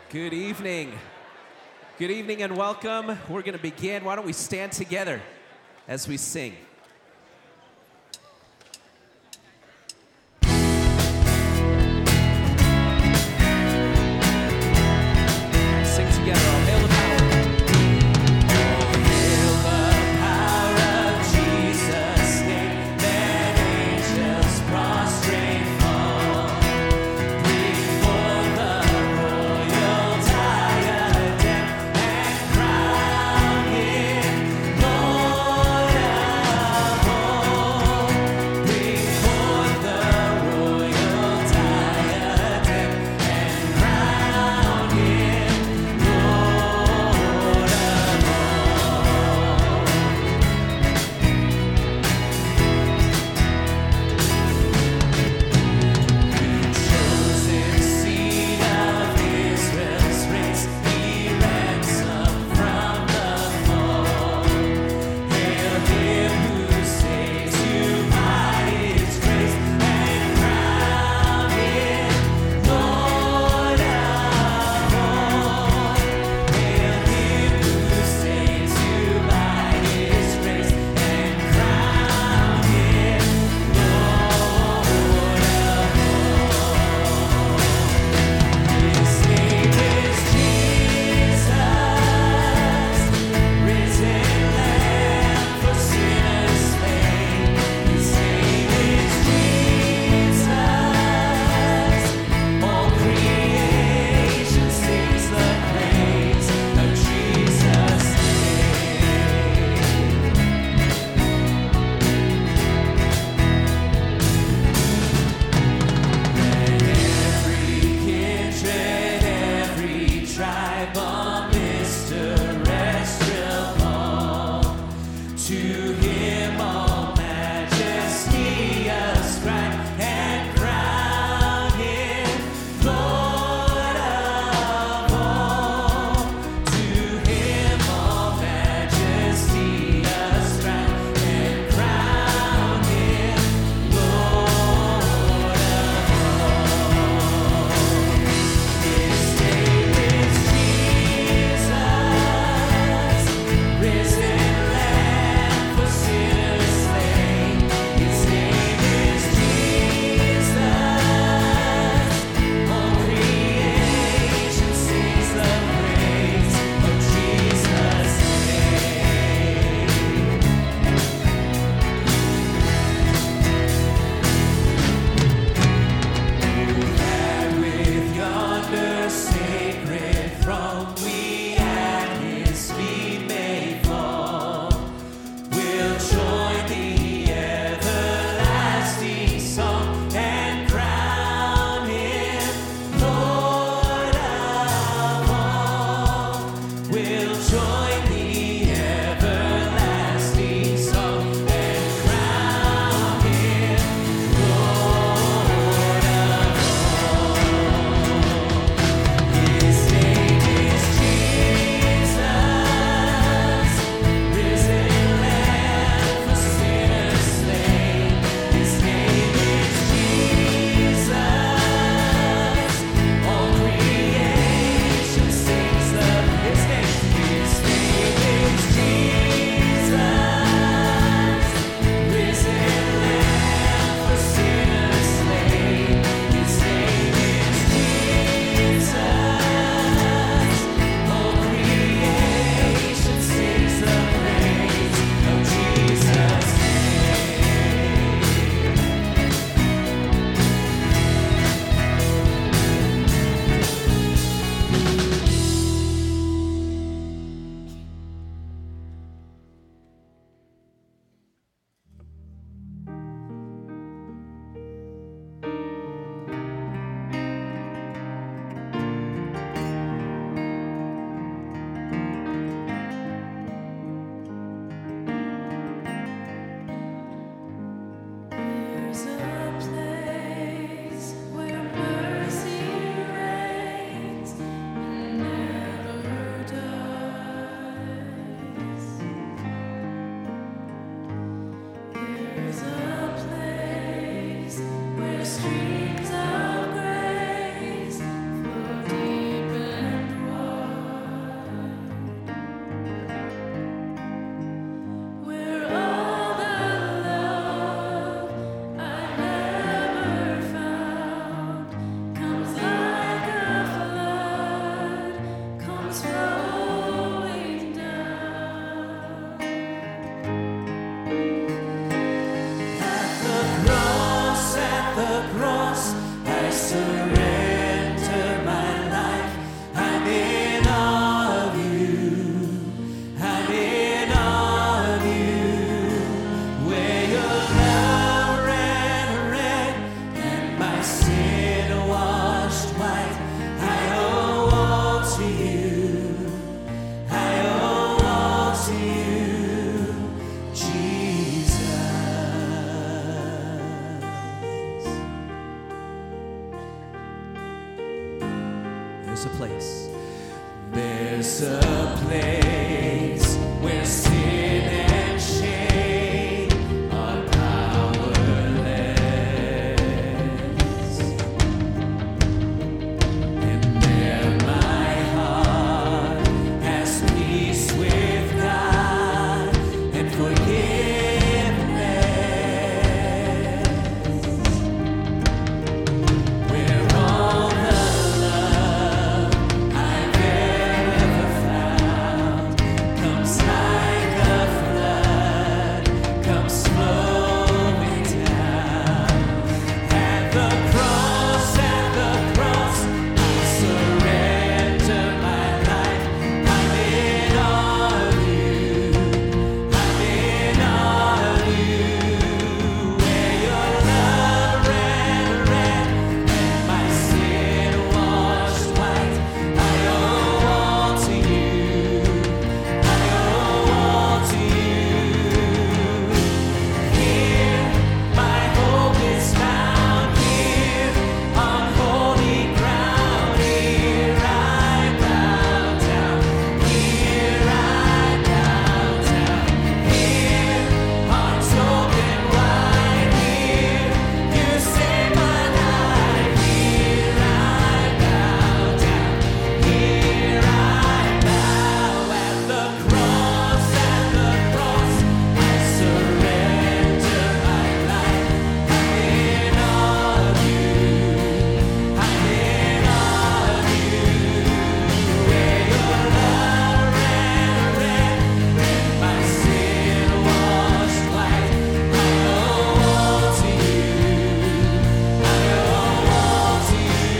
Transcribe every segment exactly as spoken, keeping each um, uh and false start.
Good evening. Good evening and welcome. We're going to begin. Why don't we stand together as we sing? Sing together. All hail the power. All hail the power of Jesus' name. Let angels prostrate fall. Bring forth the royal diadem and crown him Lord of there's a place. There's a place where sin and shame are powerless, and there my heart has peace with God and forgiveness. Where all the love I've ever found comes like a flood, comes flowing down. At the cross, at the cross, I surrender my life. I'm in awe of you. I'm in awe of you. Where your love ran red and my sin washed white. I owe all to you. I owe all to you. Here my hope is found. Here on holy ground. Here I bow down. Here I bow down. Here arms open wide. Here you save my life. Here I bow down. Here I bow at the cross, at the cross. I surrender my life. I'm in awe of you. I'm in awe of you. Where your love ran red and my sin washed white. I owe all to you. I owe all to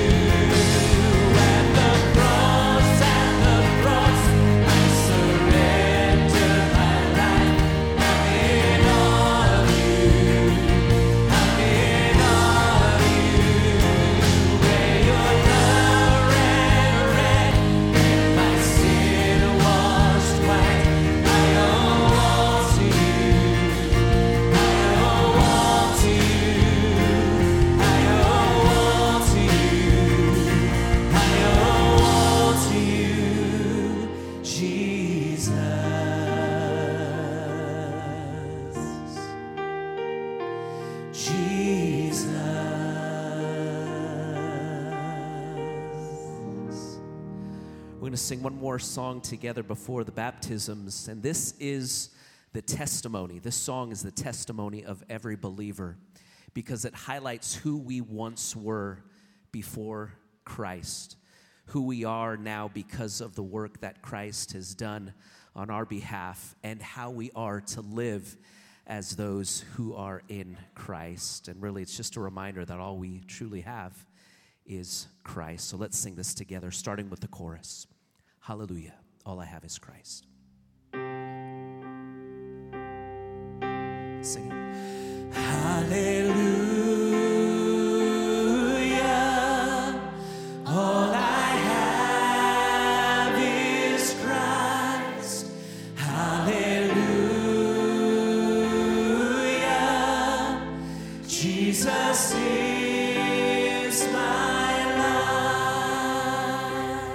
you. At the cross, at the cross, I surrender my life. I'm in awe of you. I'm in awe of you. Where your love ran red and my sin washed white. I owe all to you. I owe all to you. I owe all to you. I owe all to you, Jesus. Jesus. We're going to sing one more song together before the baptisms, and this is the testimony. This song is the testimony of every believer because it highlights who we once were before Christ, who we are now because of the work that Christ has done on our behalf, and how we are to live as those who are in Christ. And really, it's just a reminder that all we truly have is Christ. So let's sing this together, starting with the chorus. Hallelujah, all I have is Christ. Sing it. Hallelujah. All I have is Christ. Hallelujah. Jesus is my life.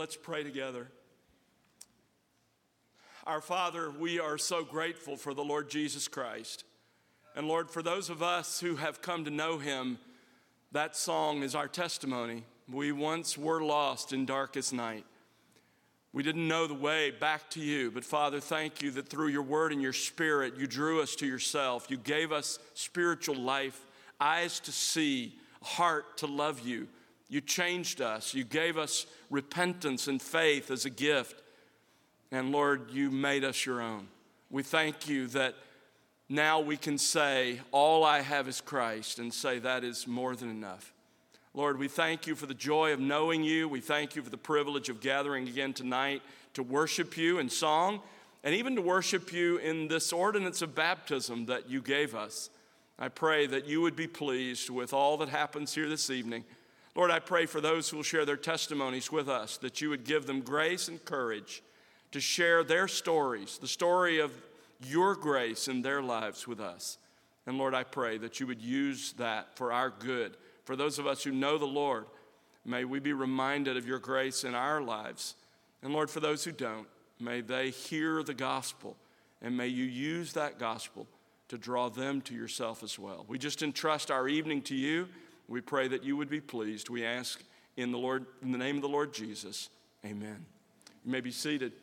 let's pray together. Our Father, we are so grateful for the Lord Jesus Christ. And Lord, for those of us who have come to know him, that song is our testimony. We once were lost in darkest night. We didn't know the way back to you, but Father, thank you that through your word and your spirit, you drew us to yourself. You gave us spiritual life, eyes to see, a heart to love you. You changed us. You gave us repentance and faith as a gift. And Lord, you made us your own. We thank you that now we can say, all I have is Christ, and say that is more than enough. Lord, we thank you for the joy of knowing you. We thank you for the privilege of gathering again tonight to worship you in song, and even to worship you in this ordinance of baptism that you gave us. I pray that you would be pleased with all that happens here this evening. Lord, I pray for those who will share their testimonies with us, that you would give them grace and courage to share their stories, the story of your grace in their lives with us. And Lord, I pray that you would use that for our good. For those of us who know the Lord, may we be reminded of your grace in our lives. And Lord, for those who don't, may they hear the gospel, and may you use that gospel to draw them to yourself as well. We just entrust our evening to you. We pray that you would be pleased. We ask in the Lord, in the name of the Lord Jesus, amen. You may be seated.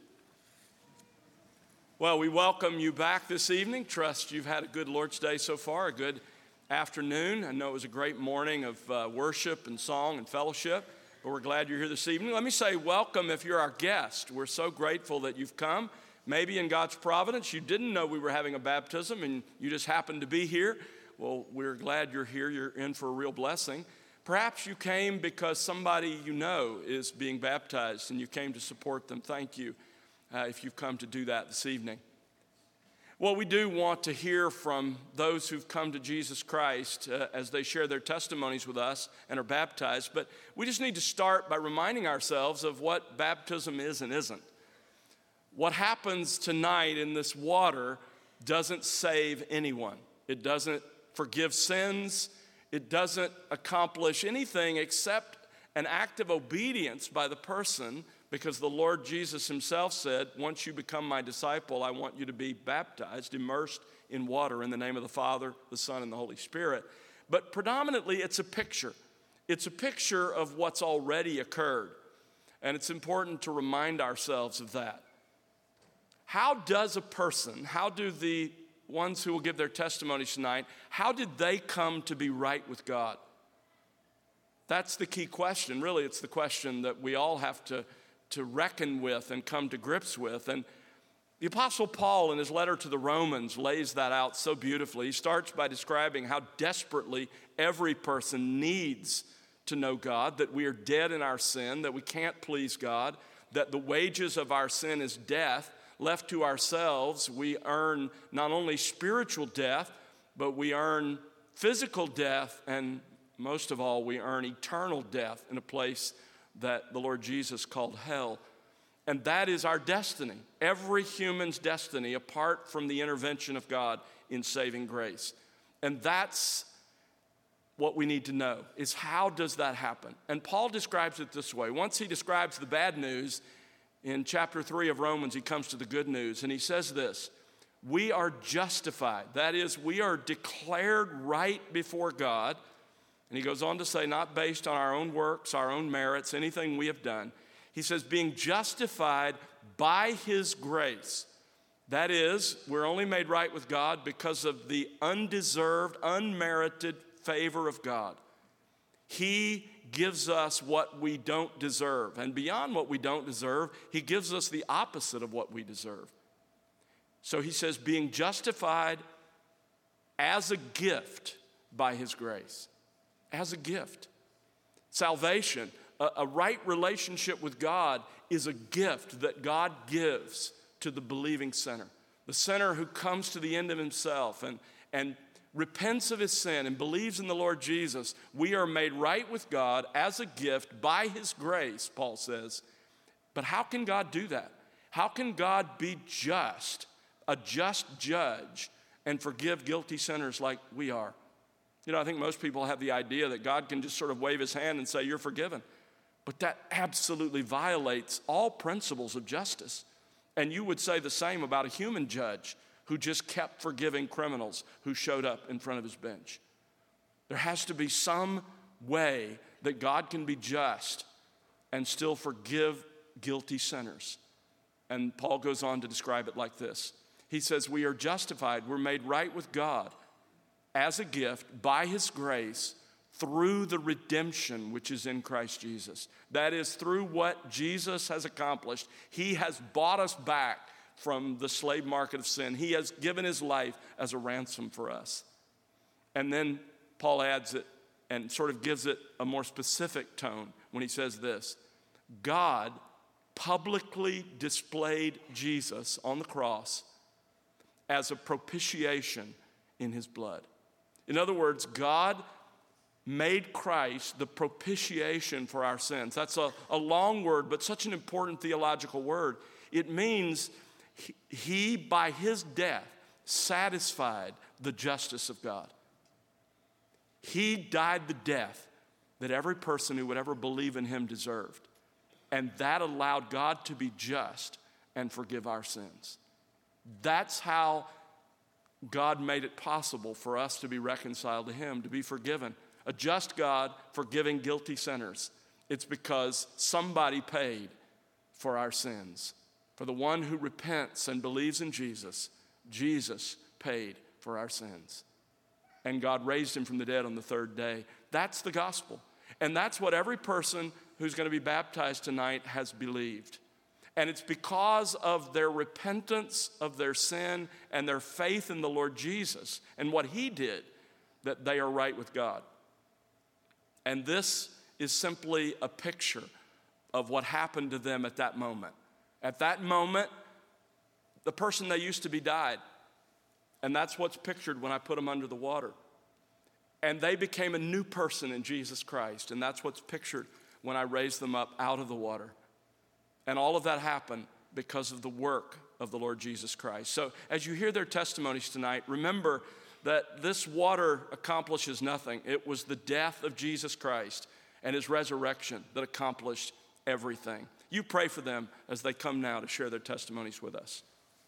Well, we welcome you back this evening. Trust you've had a good Lord's Day so far, a good afternoon. I know it was a great morning of uh, worship and song and fellowship, but we're glad you're here this evening. Let me say welcome if you're our guest. We're so grateful that you've come. Maybe in God's providence, you didn't know we were having a baptism and you just happened to be here. Well, we're glad you're here. You're in for a real blessing. Perhaps you came because somebody you know is being baptized and you came to support them. Thank you uh, if you've come to do that this evening. Well, we do want to hear from those who've come to Jesus Christ uh, as they share their testimonies with us and are baptized, but we just need to start by reminding ourselves of what baptism is and isn't. What happens tonight in this water doesn't save anyone. It doesn't forgive sins. It doesn't accomplish anything except an act of obedience by the person, because the Lord Jesus himself said, once you become my disciple, I want you to be baptized, immersed in water in the name of the Father, the Son, and the Holy Spirit. But predominantly, it's a picture. It's a picture of what's already occurred. And it's important to remind ourselves of that. How does a person, how do the ones who will give their testimonies tonight, how did they come to be right with God? That's the key question. Really, it's the question that we all have to to reckon with and come to grips with. And the Apostle Paul in his letter to the Romans lays that out so beautifully. He starts by describing how desperately every person needs to know God, that we are dead in our sin, that we can't please God, that the wages of our sin is death. Left to ourselves, we earn not only spiritual death, but we earn physical death, and most of all, we earn eternal death in a place that the Lord Jesus called hell. And that is our destiny, every human's destiny, apart from the intervention of God in saving grace. And that's what we need to know, is how does that happen? And Paul describes it this way. Once he describes the bad news, in chapter three of Romans, he comes to the good news, and he says this: we are justified. That is, we are declared right before God. And he goes on to say, not based on our own works, our own merits, anything we have done. He says, being justified by his grace. That is, we're only made right with God because of the undeserved, unmerited favor of God. He gives us what we don't deserve. And beyond what we don't deserve, he gives us the opposite of what we deserve. So he says, being justified as a gift by his grace. As a gift. Salvation, a, a right relationship with God, is a gift that God gives to the believing sinner. The sinner who comes to the end of himself and, and repents of his sin and believes in the Lord Jesus. We are made right with God as a gift by his grace, Paul says. But how can God do that? How can God be just, a just judge, and forgive guilty sinners like we are? You know, I think most people have the idea that God can just sort of wave his hand and say, you're forgiven. But that absolutely violates all principles of justice. And you would say the same about a human judge who just kept forgiving criminals who showed up in front of his bench. There has to be some way that God can be just and still forgive guilty sinners. And Paul goes on to describe it like this. He says, we are justified, we're made right with God as a gift by his grace through the redemption which is in Christ Jesus. That is, through what Jesus has accomplished. He has bought us back from the slave market of sin. He has given his life as a ransom for us. And then Paul adds it and sort of gives it a more specific tone when he says this. God publicly displayed Jesus on the cross as a propitiation in his blood. In other words, God made Christ the propitiation for our sins. That's a, a long word, but such an important theological word. It means he, he, by his death, satisfied the justice of God. He died the death that every person who would ever believe in him deserved. And that allowed God to be just and forgive our sins. That's how God made it possible for us to be reconciled to him, to be forgiven. A just God forgiving guilty sinners. It's because somebody paid for our sins. For the one who repents and believes in Jesus, Jesus paid for our sins. And God raised him from the dead on the third day. That's the gospel. And that's what every person who's going to be baptized tonight has believed. And it's because of their repentance of their sin and their faith in the Lord Jesus and what he did that they are right with God. And this is simply a picture of what happened to them at that moment. At that moment, the person they used to be died. And that's what's pictured when I put them under the water. And they became a new person in Jesus Christ. And that's what's pictured when I raised them up out of the water. And all of that happened because of the work of the Lord Jesus Christ. So as you hear their testimonies tonight, remember that this water accomplishes nothing. It was the death of Jesus Christ and his resurrection that accomplished everything. You pray for them as they come now to share their testimonies with us.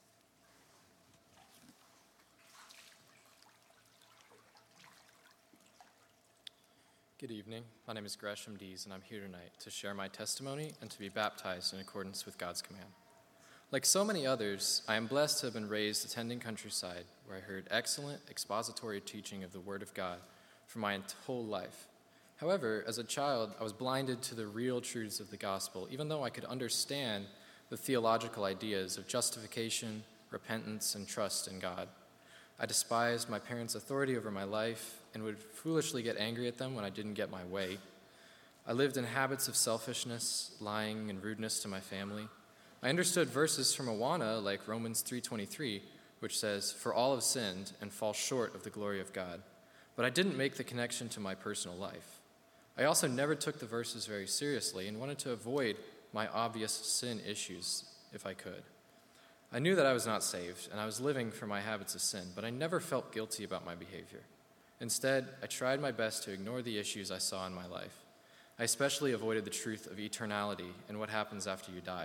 Good evening. My name is Gresham Dees, and I'm here tonight to share my testimony and to be baptized in accordance with God's command. Like so many others, I am blessed to have been raised attending Countryside, where I heard excellent expository teaching of the Word of God for my whole life. However, as a child, I was blinded to the real truths of the gospel, even though I could understand the theological ideas of justification, repentance, and trust in God. I despised my parents' authority over my life and would foolishly get angry at them when I didn't get my way. I lived in habits of selfishness, lying, and rudeness to my family. I understood verses from Awana like Romans three twenty-three, which says, "For all have sinned and fall short of the glory of God." But I didn't make the connection to my personal life. I also never took the verses very seriously and wanted to avoid my obvious sin issues if I could. I knew that I was not saved, and I was living for my habits of sin, but I never felt guilty about my behavior. Instead, I tried my best to ignore the issues I saw in my life. I especially avoided the truth of eternality and what happens after you die.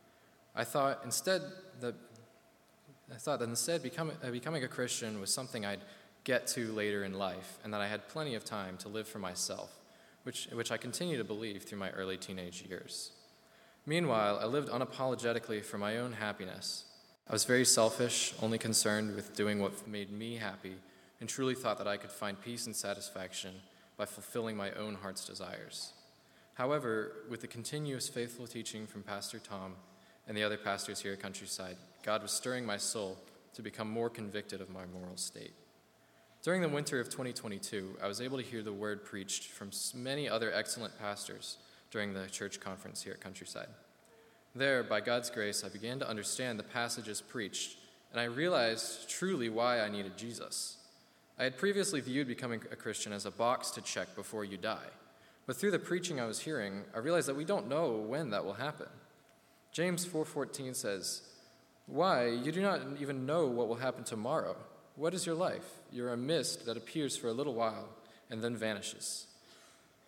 I thought instead that I thought that instead becoming, uh, becoming a Christian was something I'd get to later in life, and that I had plenty of time to live for myself, which which I continue to believe through my early teenage years. Meanwhile, I lived unapologetically for my own happiness. I was very selfish, only concerned with doing what made me happy, and truly thought that I could find peace and satisfaction by fulfilling my own heart's desires. However, with the continuous faithful teaching from Pastor Tom and the other pastors here at Countryside, God was stirring my soul to become more convicted of my moral state. During the winter of twenty twenty-two, I was able to hear the word preached from many other excellent pastors during the church conference here at Countryside. There, by God's grace, I began to understand the passages preached, and I realized truly why I needed Jesus. I had previously viewed becoming a Christian as a box to check before you die, but through the preaching I was hearing, I realized that we don't know when that will happen. James four fourteen says, "Why, you do not even know what will happen tomorrow. What is your life? You're a mist that appears for a little while and then vanishes."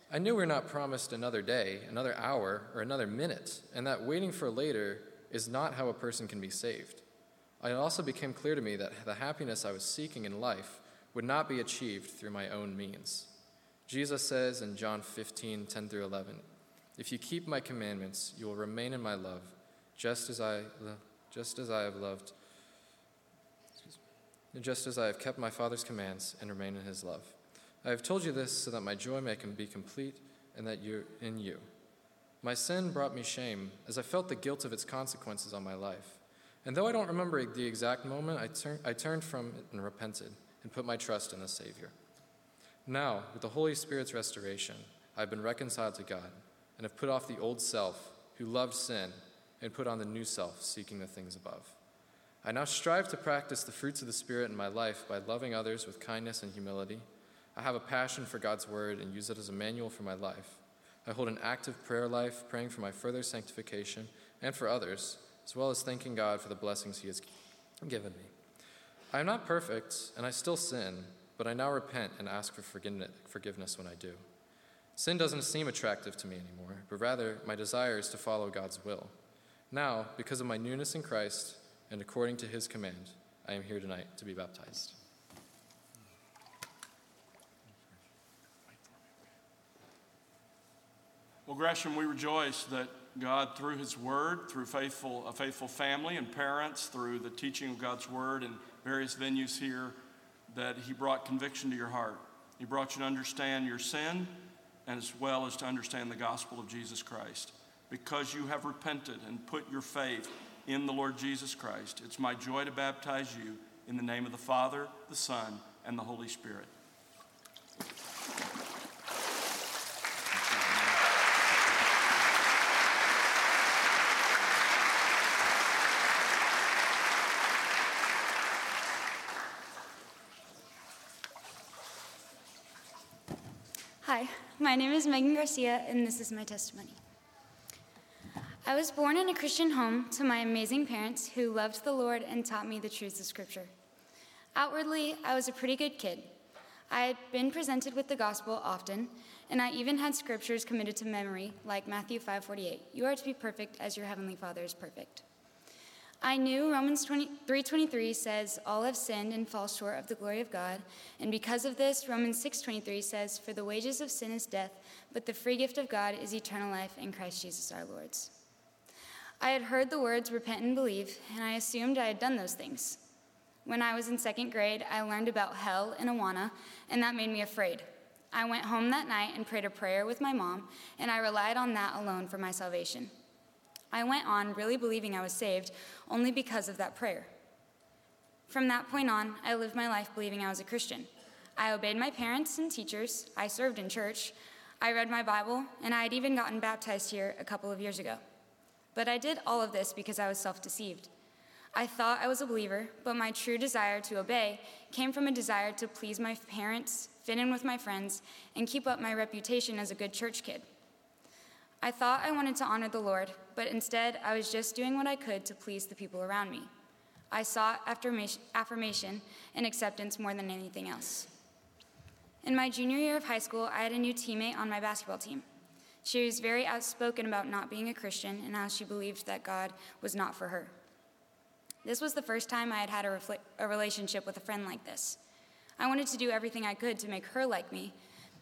I knew we were not promised another day, another hour, or another minute, and that waiting for later is not how a person can be saved. It also became clear to me that the happiness I was seeking in life would not be achieved through my own means. Jesus says in John fifteen, ten through eleven, "If you keep my commandments, you will remain in my love, just as I, just as I have loved, excuse me, just as I have kept my Father's commands and remain in his love. I have told you this so that my joy may be complete and that you're in you. My sin brought me shame, as I felt the guilt of its consequences on my life. And though I don't remember the exact moment, I, tur- I turned from it and repented and put my trust in the Savior. Now, with the Holy Spirit's restoration, I have been reconciled to God and have put off the old self who loved sin and put on the new self seeking the things above. I now strive to practice the fruits of the Spirit in my life by loving others with kindness and humility. I have a passion for God's word and use it as a manual for my life. I hold an active prayer life, praying for my further sanctification and for others, as well as thanking God for the blessings he has given me. I am not perfect, and I still sin, but I now repent and ask for forgiveness when I do. Sin doesn't seem attractive to me anymore, but rather my desire is to follow God's will. Now, because of my newness in Christ and according to his command, I am here tonight to be baptized. Well, Gresham, we rejoice that God, through his word, through faithful, a faithful family and parents, through the teaching of God's word in various venues here, that he brought conviction to your heart. He brought you to understand your sin, and as well as to understand the gospel of Jesus Christ. Because you have repented and put your faith in the Lord Jesus Christ, it's my joy to baptize you in the name of the Father, the Son, and the Holy Spirit. Hi, my name is Megan Garcia, and this is my testimony. I was born in a Christian home to my amazing parents who loved the Lord and taught me the truths of Scripture. Outwardly, I was a pretty good kid. I had been presented with the gospel often, and I even had scriptures committed to memory, like Matthew five forty-eight, "You are to be perfect as your heavenly Father is perfect." I knew Romans three twenty-three says, "All have sinned and fall short of the glory of God." And because of this, Romans six twenty-three says, "For the wages of sin is death, but the free gift of God is eternal life in Christ Jesus our Lord." I had heard the words repent and believe, and I assumed I had done those things. When I was in second grade, I learned about hell in Awana, and that made me afraid. I went home that night and prayed a prayer with my mom, and I relied on that alone for my salvation. I went on really believing I was saved only because of that prayer. From that point on, I lived my life believing I was a Christian. I obeyed my parents and teachers, I served in church, I read my Bible, and I had even gotten baptized here a couple of years ago. But I did all of this because I was self-deceived. I thought I was a believer, but my true desire to obey came from a desire to please my parents, fit in with my friends, and keep up my reputation as a good church kid. I thought I wanted to honor the Lord, but instead I was just doing what I could to please the people around me. I sought affirmation and acceptance more than anything else. In my junior year of high school, I had a new teammate on my basketball team. She was very outspoken about not being a Christian and how she believed that God was not for her. This was the first time I had had a, refl- a relationship with a friend like this. I wanted to do everything I could to make her like me.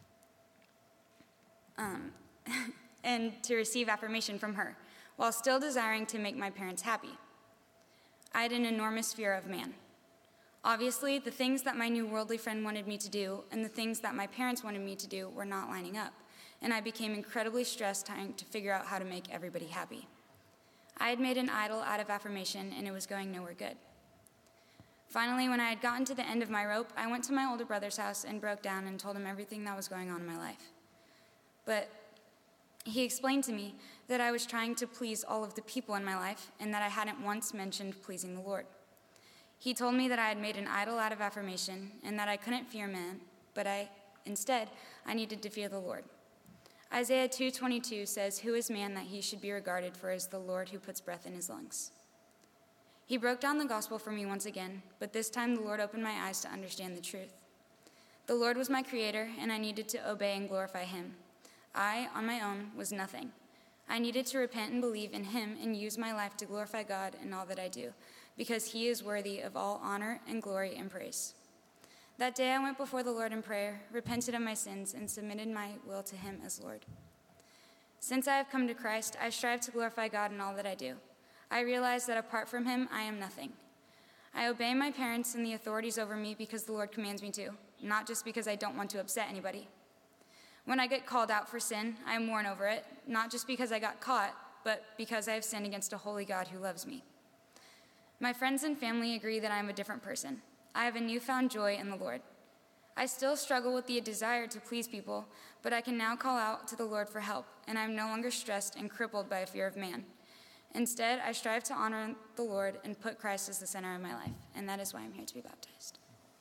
Um... and to receive affirmation from her, while still desiring to make my parents happy. I had an enormous fear of man. Obviously, the things that my new worldly friend wanted me to do and the things that my parents wanted me to do were not lining up, and I became incredibly stressed trying to figure out how to make everybody happy. I had made an idol out of affirmation, and it was going nowhere good. Finally, when I had gotten to the end of my rope, I went to my older brother's house and broke down and told him everything that was going on in my life. But he explained to me that I was trying to please all of the people in my life and that I hadn't once mentioned pleasing the Lord. He told me that I had made an idol out of affirmation and that I couldn't fear man, but I, instead, I needed to fear the Lord. Isaiah two twenty-two says, "Who is man that he should be regarded, for is the Lord who puts breath in his lungs." He broke down the gospel for me once again, but this time the Lord opened my eyes to understand the truth. The Lord was my creator, and I needed to obey and glorify him. I, on my own, was nothing. I needed to repent and believe in him and use my life to glorify God in all that I do, because he is worthy of all honor and glory and praise. That day I went before the Lord in prayer, repented of my sins, and submitted my will to him as Lord. Since I have come to Christ, I strive to glorify God in all that I do. I realize that apart from him, I am nothing. I obey my parents and the authorities over me because the Lord commands me to, not just because I don't want to upset anybody. When I get called out for sin, I mourn over it, not just because I got caught, but because I have sinned against a holy God who loves me. My friends and family agree that I am a different person. I have a newfound joy in the Lord. I still struggle with the desire to please people, but I can now call out to the Lord for help, and I am no longer stressed and crippled by a fear of man. Instead, I strive to honor the Lord and put Christ as the center of my life, and that is why I'm here to be baptized.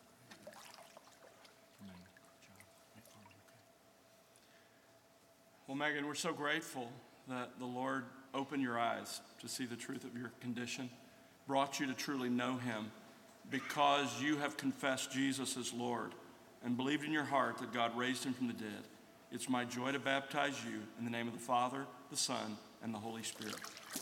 Well, Megan, we're so grateful that the Lord opened your eyes to see the truth of your condition, brought you to truly know him, because you have confessed Jesus as Lord and believed in your heart that God raised him from the dead. It's my joy to baptize you in the name of the Father, the Son, and the Holy Spirit.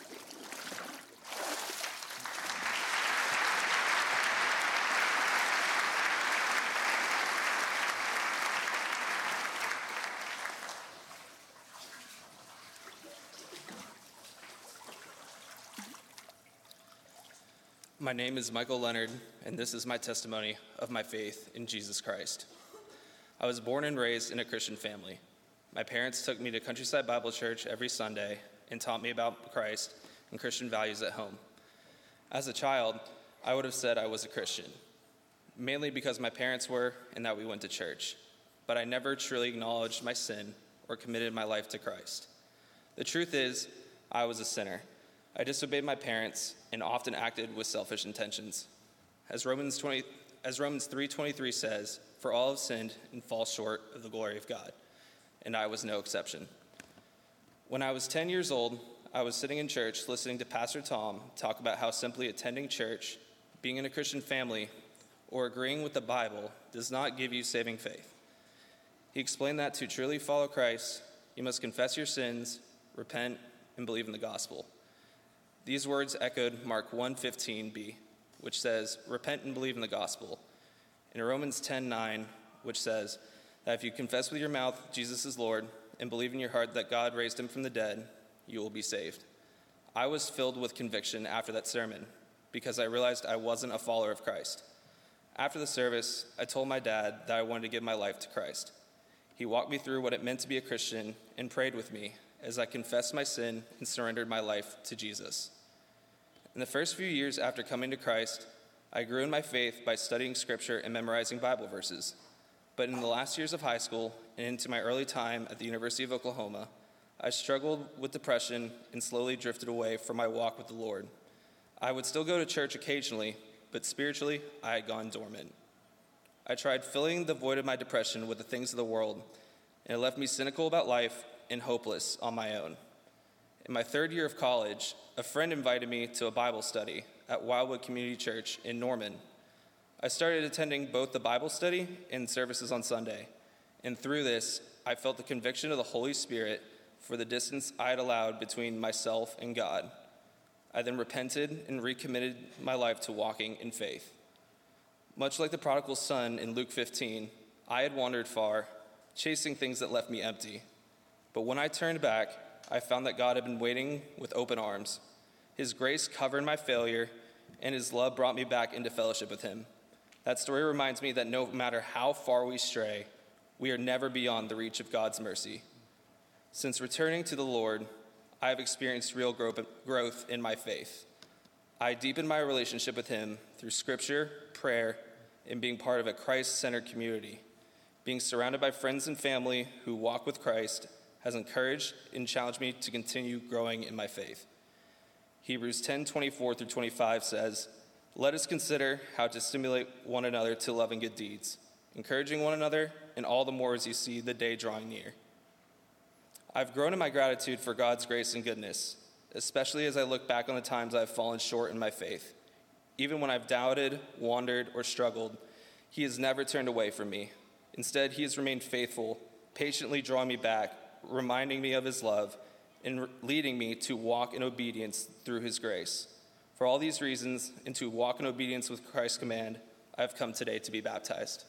My name is Michael Leonard, and this is my testimony of my faith in Jesus Christ. I was born and raised in a Christian family. My parents took me to Countryside Bible Church every Sunday and taught me about Christ and Christian values at home. As a child, I would have said I was a Christian, mainly because my parents were and that we went to church, but I never truly acknowledged my sin or committed my life to Christ. The truth is, I was a sinner. I disobeyed my parents and often acted with selfish intentions. As Romans twenty, as Romans three twenty-three says, "For all have sinned and fall short of the glory of God," and I was no exception. When I was ten years old, I was sitting in church listening to Pastor Tom talk about how simply attending church, being in a Christian family, or agreeing with the Bible does not give you saving faith. He explained that to truly follow Christ, you must confess your sins, repent, and believe in the gospel. These words echoed Mark one fifteen b, which says, "Repent and believe in the gospel," and Romans ten nine, which says that if you confess with your mouth Jesus is Lord and believe in your heart that God raised him from the dead, you will be saved. I was filled with conviction after that sermon because I realized I wasn't a follower of Christ. After the service, I told my dad that I wanted to give my life to Christ. He walked me through what it meant to be a Christian and prayed with me as I confessed my sin and surrendered my life to Jesus. In the first few years after coming to Christ, I grew in my faith by studying scripture and memorizing Bible verses. But in the last years of high school and into my early time at the University of Oklahoma, I struggled with depression and slowly drifted away from my walk with the Lord. I would still go to church occasionally, but spiritually, I had gone dormant. I tried filling the void of my depression with the things of the world, and it left me cynical about life and hopeless on my own. In my third year of college, a friend invited me to a Bible study at Wildwood Community Church in Norman. I started attending both the Bible study and services on Sunday, and through this, I felt the conviction of the Holy Spirit for the distance I had allowed between myself and God. I then repented and recommitted my life to walking in faith. Much like the prodigal son in Luke fifteen, I had wandered far, chasing things that left me empty. But when I turned back, I found that God had been waiting with open arms. His grace covered my failure, and his love brought me back into fellowship with him. That story reminds me that no matter how far we stray, we are never beyond the reach of God's mercy. Since returning to the Lord, I have experienced real growth in my faith. I deepened my relationship with him through scripture, prayer, and being part of a Christ-centered community. Being surrounded by friends and family who walk with Christ has encouraged and challenged me to continue growing in my faith. Hebrews ten twenty-four through twenty-five says, "Let us consider how to stimulate one another to love and good deeds, encouraging one another, and all the more as you see the day drawing near." I've grown in my gratitude for God's grace and goodness, especially as I look back on the times I've fallen short in my faith. Even when I've doubted, wandered, or struggled, he has never turned away from me. Instead, he has remained faithful, patiently drawing me back reminding me of his love and leading me to walk in obedience through his grace. For all these reasons, and to walk in obedience with Christ's command, I have come today to be baptized.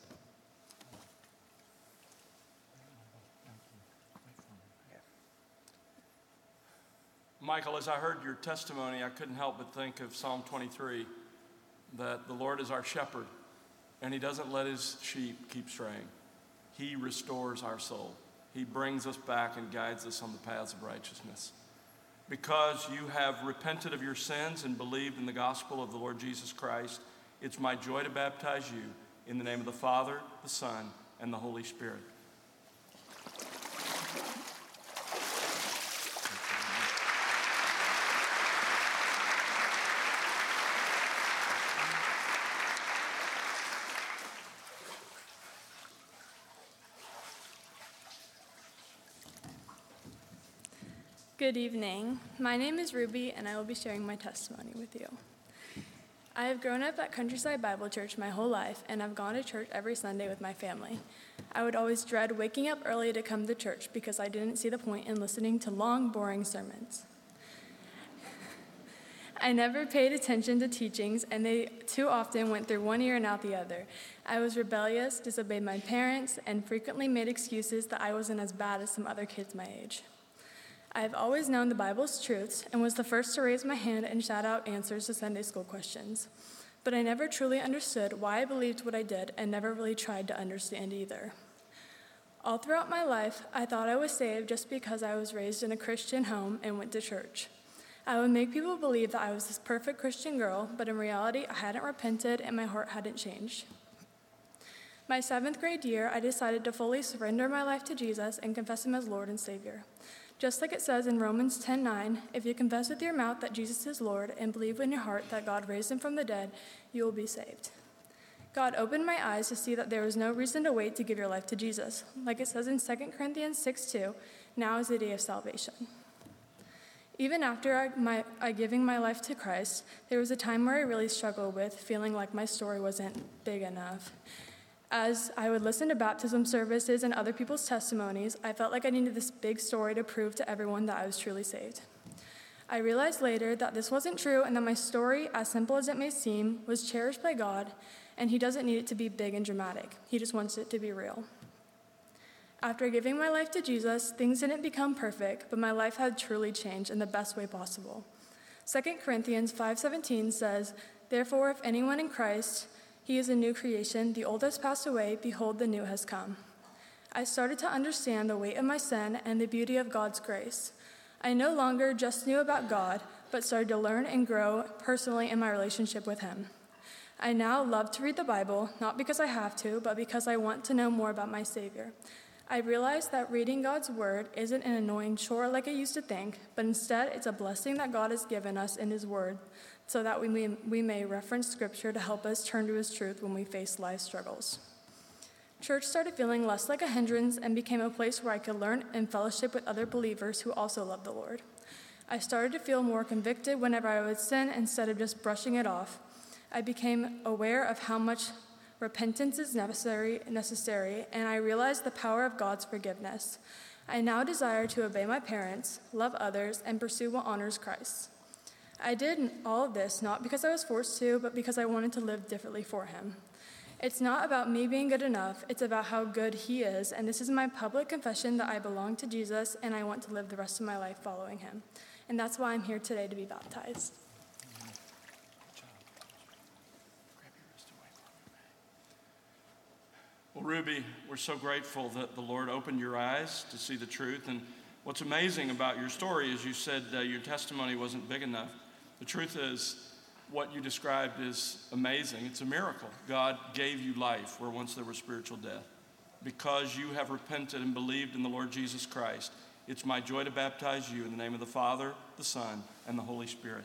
Michael, as I heard your testimony, I couldn't help but think of Psalm twenty-three, that the Lord is our shepherd, and he doesn't let his sheep keep straying. He restores our soul. He brings us back and guides us on the paths of righteousness. Because you have repented of your sins and believed in the gospel of the Lord Jesus Christ, it's my joy to baptize you in the name of the Father, the Son, and the Holy Spirit. Good evening. My name is Ruby, and I will be sharing my testimony with you. I have grown up at Countryside Bible Church my whole life, and I've gone to church every Sunday with my family. I would always dread waking up early to come to church because I didn't see the point in listening to long, boring sermons. I never paid attention to teachings, and they too often went through one ear and out the other. I was rebellious, disobeyed my parents, and frequently made excuses that I wasn't as bad as some other kids my age. I have always known the Bible's truths and was the first to raise my hand and shout out answers to Sunday school questions. But I never truly understood why I believed what I did and never really tried to understand either. All throughout my life, I thought I was saved just because I was raised in a Christian home and went to church. I would make people believe that I was this perfect Christian girl, but in reality, I hadn't repented and my heart hadn't changed. My seventh grade year, I decided to fully surrender my life to Jesus and confess him as Lord and Savior. Just like it says in Romans ten nine, if you confess with your mouth that Jesus is Lord and believe in your heart that God raised him from the dead, you will be saved. God opened my eyes to see that there was no reason to wait to give your life to Jesus. Like it says in Second Corinthians six two, now is the day of salvation. Even after I, my, I giving my life to Christ, there was a time where I really struggled with feeling like my story wasn't big enough. As I would listen to baptism services and other people's testimonies, I felt like I needed this big story to prove to everyone that I was truly saved. I realized later that this wasn't true and that my story, as simple as it may seem, was cherished by God, and he doesn't need it to be big and dramatic. He just wants it to be real. After giving my life to Jesus, things didn't become perfect, but my life had truly changed in the best way possible. Second Corinthians five seventeen says, therefore, if anyone in Christ, he is a new creation. The old has passed away. Behold, the new has come. I started to understand the weight of my sin and the beauty of God's grace. I no longer just knew about God, but started to learn and grow personally in my relationship with him. I now love to read the Bible, not because I have to, but because I want to know more about my Savior. I realized that reading God's word isn't an annoying chore like I used to think, but instead it's a blessing that God has given us in his word, so that we may, we may reference Scripture to help us turn to his truth when we face life struggles. Church started feeling less like a hindrance and became a place where I could learn and fellowship with other believers who also love the Lord. I started to feel more convicted whenever I would sin instead of just brushing it off. I became aware of how much repentance is necessary, necessary, and I realized the power of God's forgiveness. I now desire to obey my parents, love others, and pursue what honors Christ. I did all of this not because I was forced to, but because I wanted to live differently for him. It's not about me being good enough, it's about how good he is, and this is my public confession that I belong to Jesus and I want to live the rest of my life following him. And that's why I'm here today to be baptized. Well, Ruby, we're so grateful that the Lord opened your eyes to see the truth. And what's amazing about your story is you said uh, your testimony wasn't big enough. The truth is, what you described is amazing. It's a miracle. God gave you life where once there was spiritual death. Because you have repented and believed in the Lord Jesus Christ, it's my joy to baptize you in the name of the Father, the Son, and the Holy Spirit.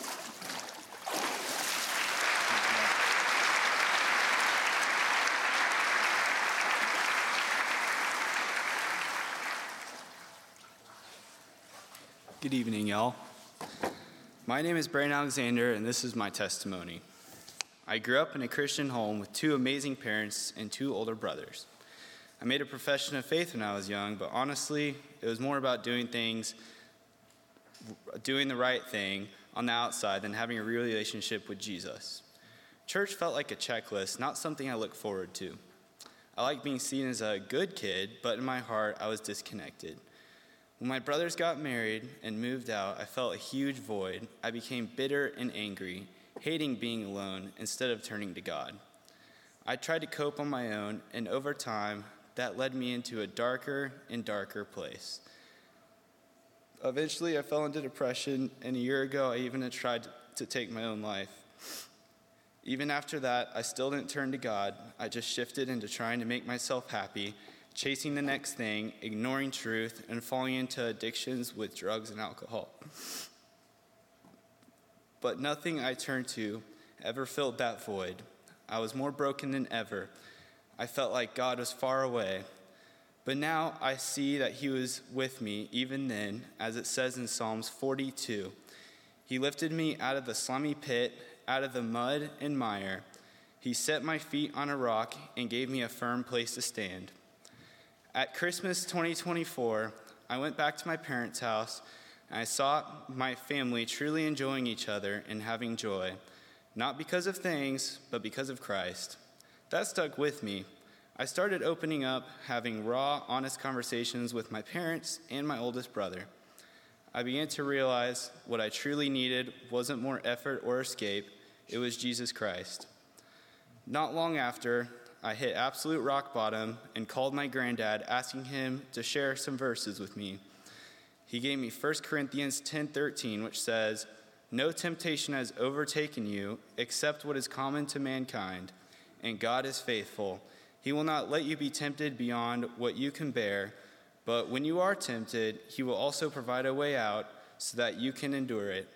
Good evening, y'all. My name is Brandon Alexander, and this is my testimony. I grew up in a Christian home with two amazing parents and two older brothers. I made a profession of faith when I was young, but honestly, it was more about doing things, doing the right thing on the outside than having a real relationship with Jesus. Church felt like a checklist, not something I look forward to. I like being seen as a good kid, but in my heart, I was disconnected. When my brothers got married and moved out, I felt a huge void. I became bitter and angry, hating being alone instead of turning to God. I tried to cope on my own, and over time, that led me into a darker and darker place. Eventually, I fell into depression, and a year ago, I even had tried to take my own life. Even after that, I still didn't turn to God. I just shifted into trying to make myself happy, chasing the next thing, ignoring truth, and falling into addictions with drugs and alcohol. But nothing I turned to ever filled that void. I was more broken than ever. I felt like God was far away. But now I see that he was with me even then, as it says in Psalms forty-two. He lifted me out of the slimy pit, out of the mud and mire. He set my feet on a rock and gave me a firm place to stand. At Christmas twenty twenty-four, I went back to my parents' house, and I saw my family truly enjoying each other and having joy, not because of things, but because of Christ. That stuck with me. I started opening up, having raw, honest conversations with my parents and my oldest brother. I began to realize what I truly needed wasn't more effort or escape, it was Jesus Christ. Not long after, I hit absolute rock bottom and called my granddad, asking him to share some verses with me. He gave me First Corinthians ten thirteen, which says, "No temptation has overtaken you except what is common to mankind, and God is faithful. He will not let you be tempted beyond what you can bear, but when you are tempted, he will also provide a way out so that you can endure it."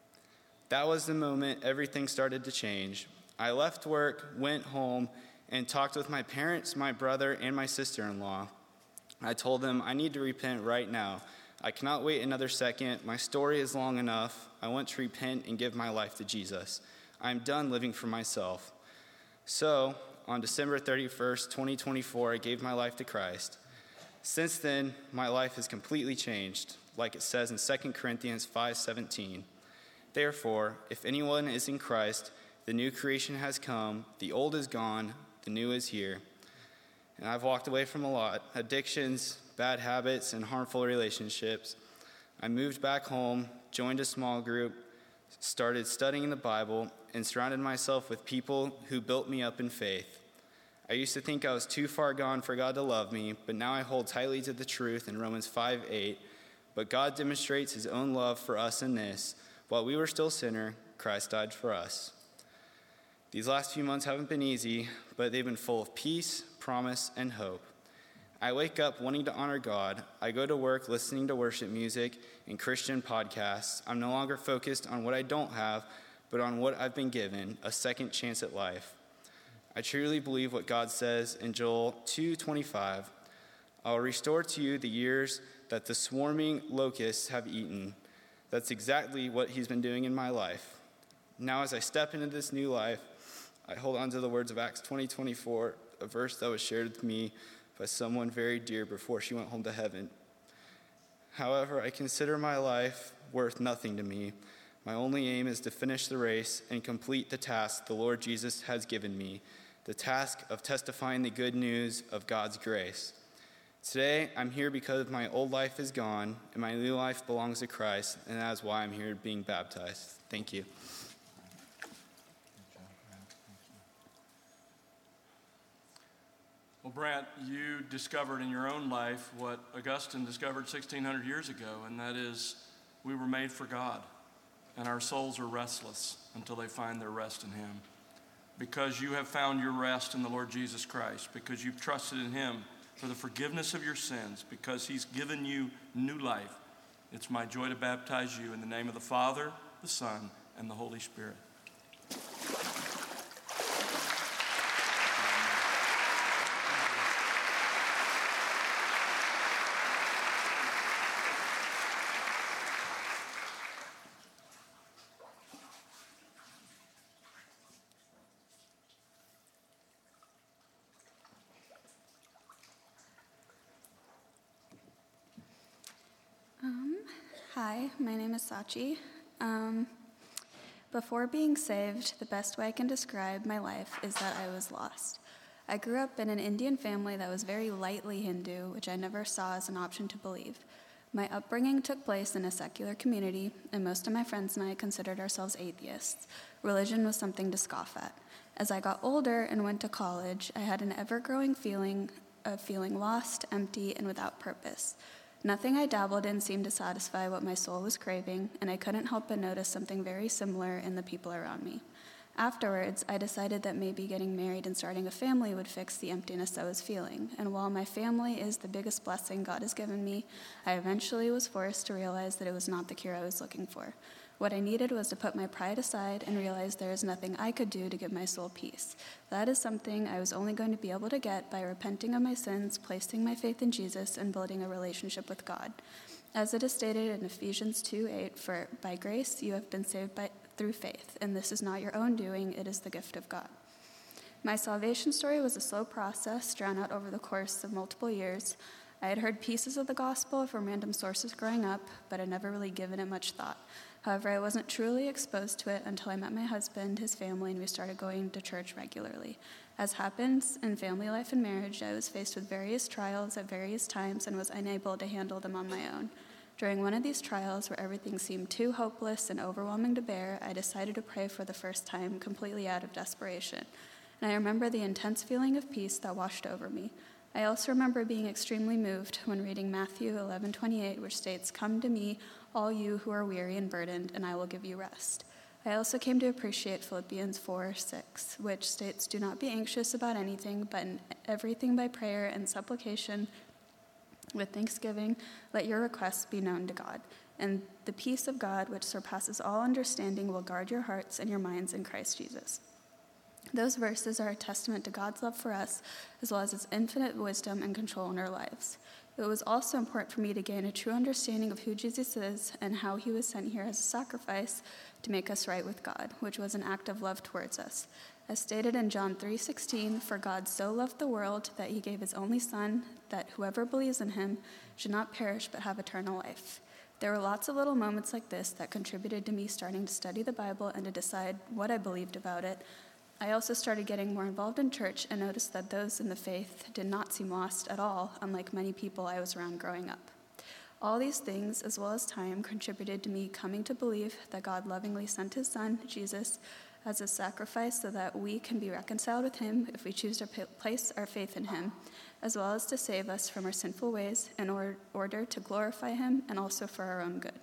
That was the moment everything started to change. I left work, went home, and talked with my parents, my brother, and my sister-in-law. I told them, I need to repent right now. I cannot wait another second. My story is long enough. I want to repent and give my life to Jesus. I'm done living for myself. So, on December thirty-first, twenty twenty-four, I gave my life to Christ. Since then, my life has completely changed, like it says in Second Corinthians five seventeen. Therefore, if anyone is in Christ, the new creation has come, the old is gone, the new is here. And I've walked away from a lot, addictions, bad habits, and harmful relationships. I moved back home, joined a small group, started studying the Bible, and surrounded myself with people who built me up in faith. I used to think I was too far gone for God to love me, but now I hold tightly to the truth in Romans five eight. But God demonstrates his own love for us in this: while we were still sinners, Christ died for us. These last few months haven't been easy, but they've been full of peace, promise, and hope. I wake up wanting to honor God. I go to work listening to worship music and Christian podcasts. I'm no longer focused on what I don't have, but on what I've been given, a second chance at life. I truly believe what God says in Joel two twenty-five. I will restore to you the years that the swarming locusts have eaten. That's exactly what he's been doing in my life. Now as I step into this new life, I hold on to the words of Acts twenty twenty-four, a verse that was shared with me by someone very dear before she went home to heaven. However, I consider my life worth nothing to me. My only aim is to finish the race and complete the task the Lord Jesus has given me, the task of testifying the good news of God's grace. Today, I'm here because my old life is gone and my new life belongs to Christ, and that is why I'm here being baptized. Thank you. Well, Brant, you discovered in your own life what Augustine discovered sixteen hundred years ago, and that is we were made for God, and our souls are restless until they find their rest in him. Because you have found your rest in the Lord Jesus Christ, because you've trusted in him for the forgiveness of your sins, because he's given you new life, it's my joy to baptize you in the name of the Father, the Son, and the Holy Spirit. Hi, my name is Sachi. Um, before being saved, the best way I can describe my life is that I was lost. I grew up in an Indian family that was very lightly Hindu, which I never saw as an option to believe. My upbringing took place in a secular community, and most of my friends and I considered ourselves atheists. Religion was something to scoff at. As I got older and went to college, I had an ever-growing feeling of feeling lost, empty, and without purpose. Nothing I dabbled in seemed to satisfy what my soul was craving, and I couldn't help but notice something very similar in the people around me. Afterwards, I decided that maybe getting married and starting a family would fix the emptiness I was feeling, and while my family is the biggest blessing God has given me, I eventually was forced to realize that it was not the cure I was looking for. What I needed was to put my pride aside and realize there is nothing I could do to give my soul peace. That is something I was only going to be able to get by repenting of my sins, placing my faith in Jesus, and building a relationship with God. As it is stated in Ephesians two eight, for by grace you have been saved by, through faith, and this is not your own doing, it is the gift of God. My salvation story was a slow process drawn out over the course of multiple years. I had heard pieces of the gospel from random sources growing up, but had never really given it much thought. However, I wasn't truly exposed to it until I met my husband, his family, and we started going to church regularly. As happens in family life and marriage, I was faced with various trials at various times and was unable to handle them on my own. During one of these trials, where everything seemed too hopeless and overwhelming to bear, I decided to pray for the first time, completely out of desperation. And I remember the intense feeling of peace that washed over me. I also remember being extremely moved when reading Matthew eleven twenty-eight, which states, "Come to me, all you who are weary and burdened, and I will give you rest." I also came to appreciate Philippians four six, which states, "Do not be anxious about anything, but in everything by prayer and supplication with thanksgiving, let your requests be known to God. And the peace of God, which surpasses all understanding, will guard your hearts and your minds in Christ Jesus." Those verses are a testament to God's love for us, as well as his infinite wisdom and control in our lives. It was also important for me to gain a true understanding of who Jesus is and how he was sent here as a sacrifice to make us right with God, which was an act of love towards us. As stated in John three sixteen, "For God so loved the world that he gave his only Son, that whoever believes in him should not perish but have eternal life." There were lots of little moments like this that contributed to me starting to study the Bible and to decide what I believed about it. I also started getting more involved in church and noticed that those in the faith did not seem lost at all, unlike many people I was around growing up. All these things, as well as time, contributed to me coming to believe that God lovingly sent his Son, Jesus, as a sacrifice so that we can be reconciled with him if we choose to place our faith in him, as well as to save us from our sinful ways in or- order to glorify him and also for our own good.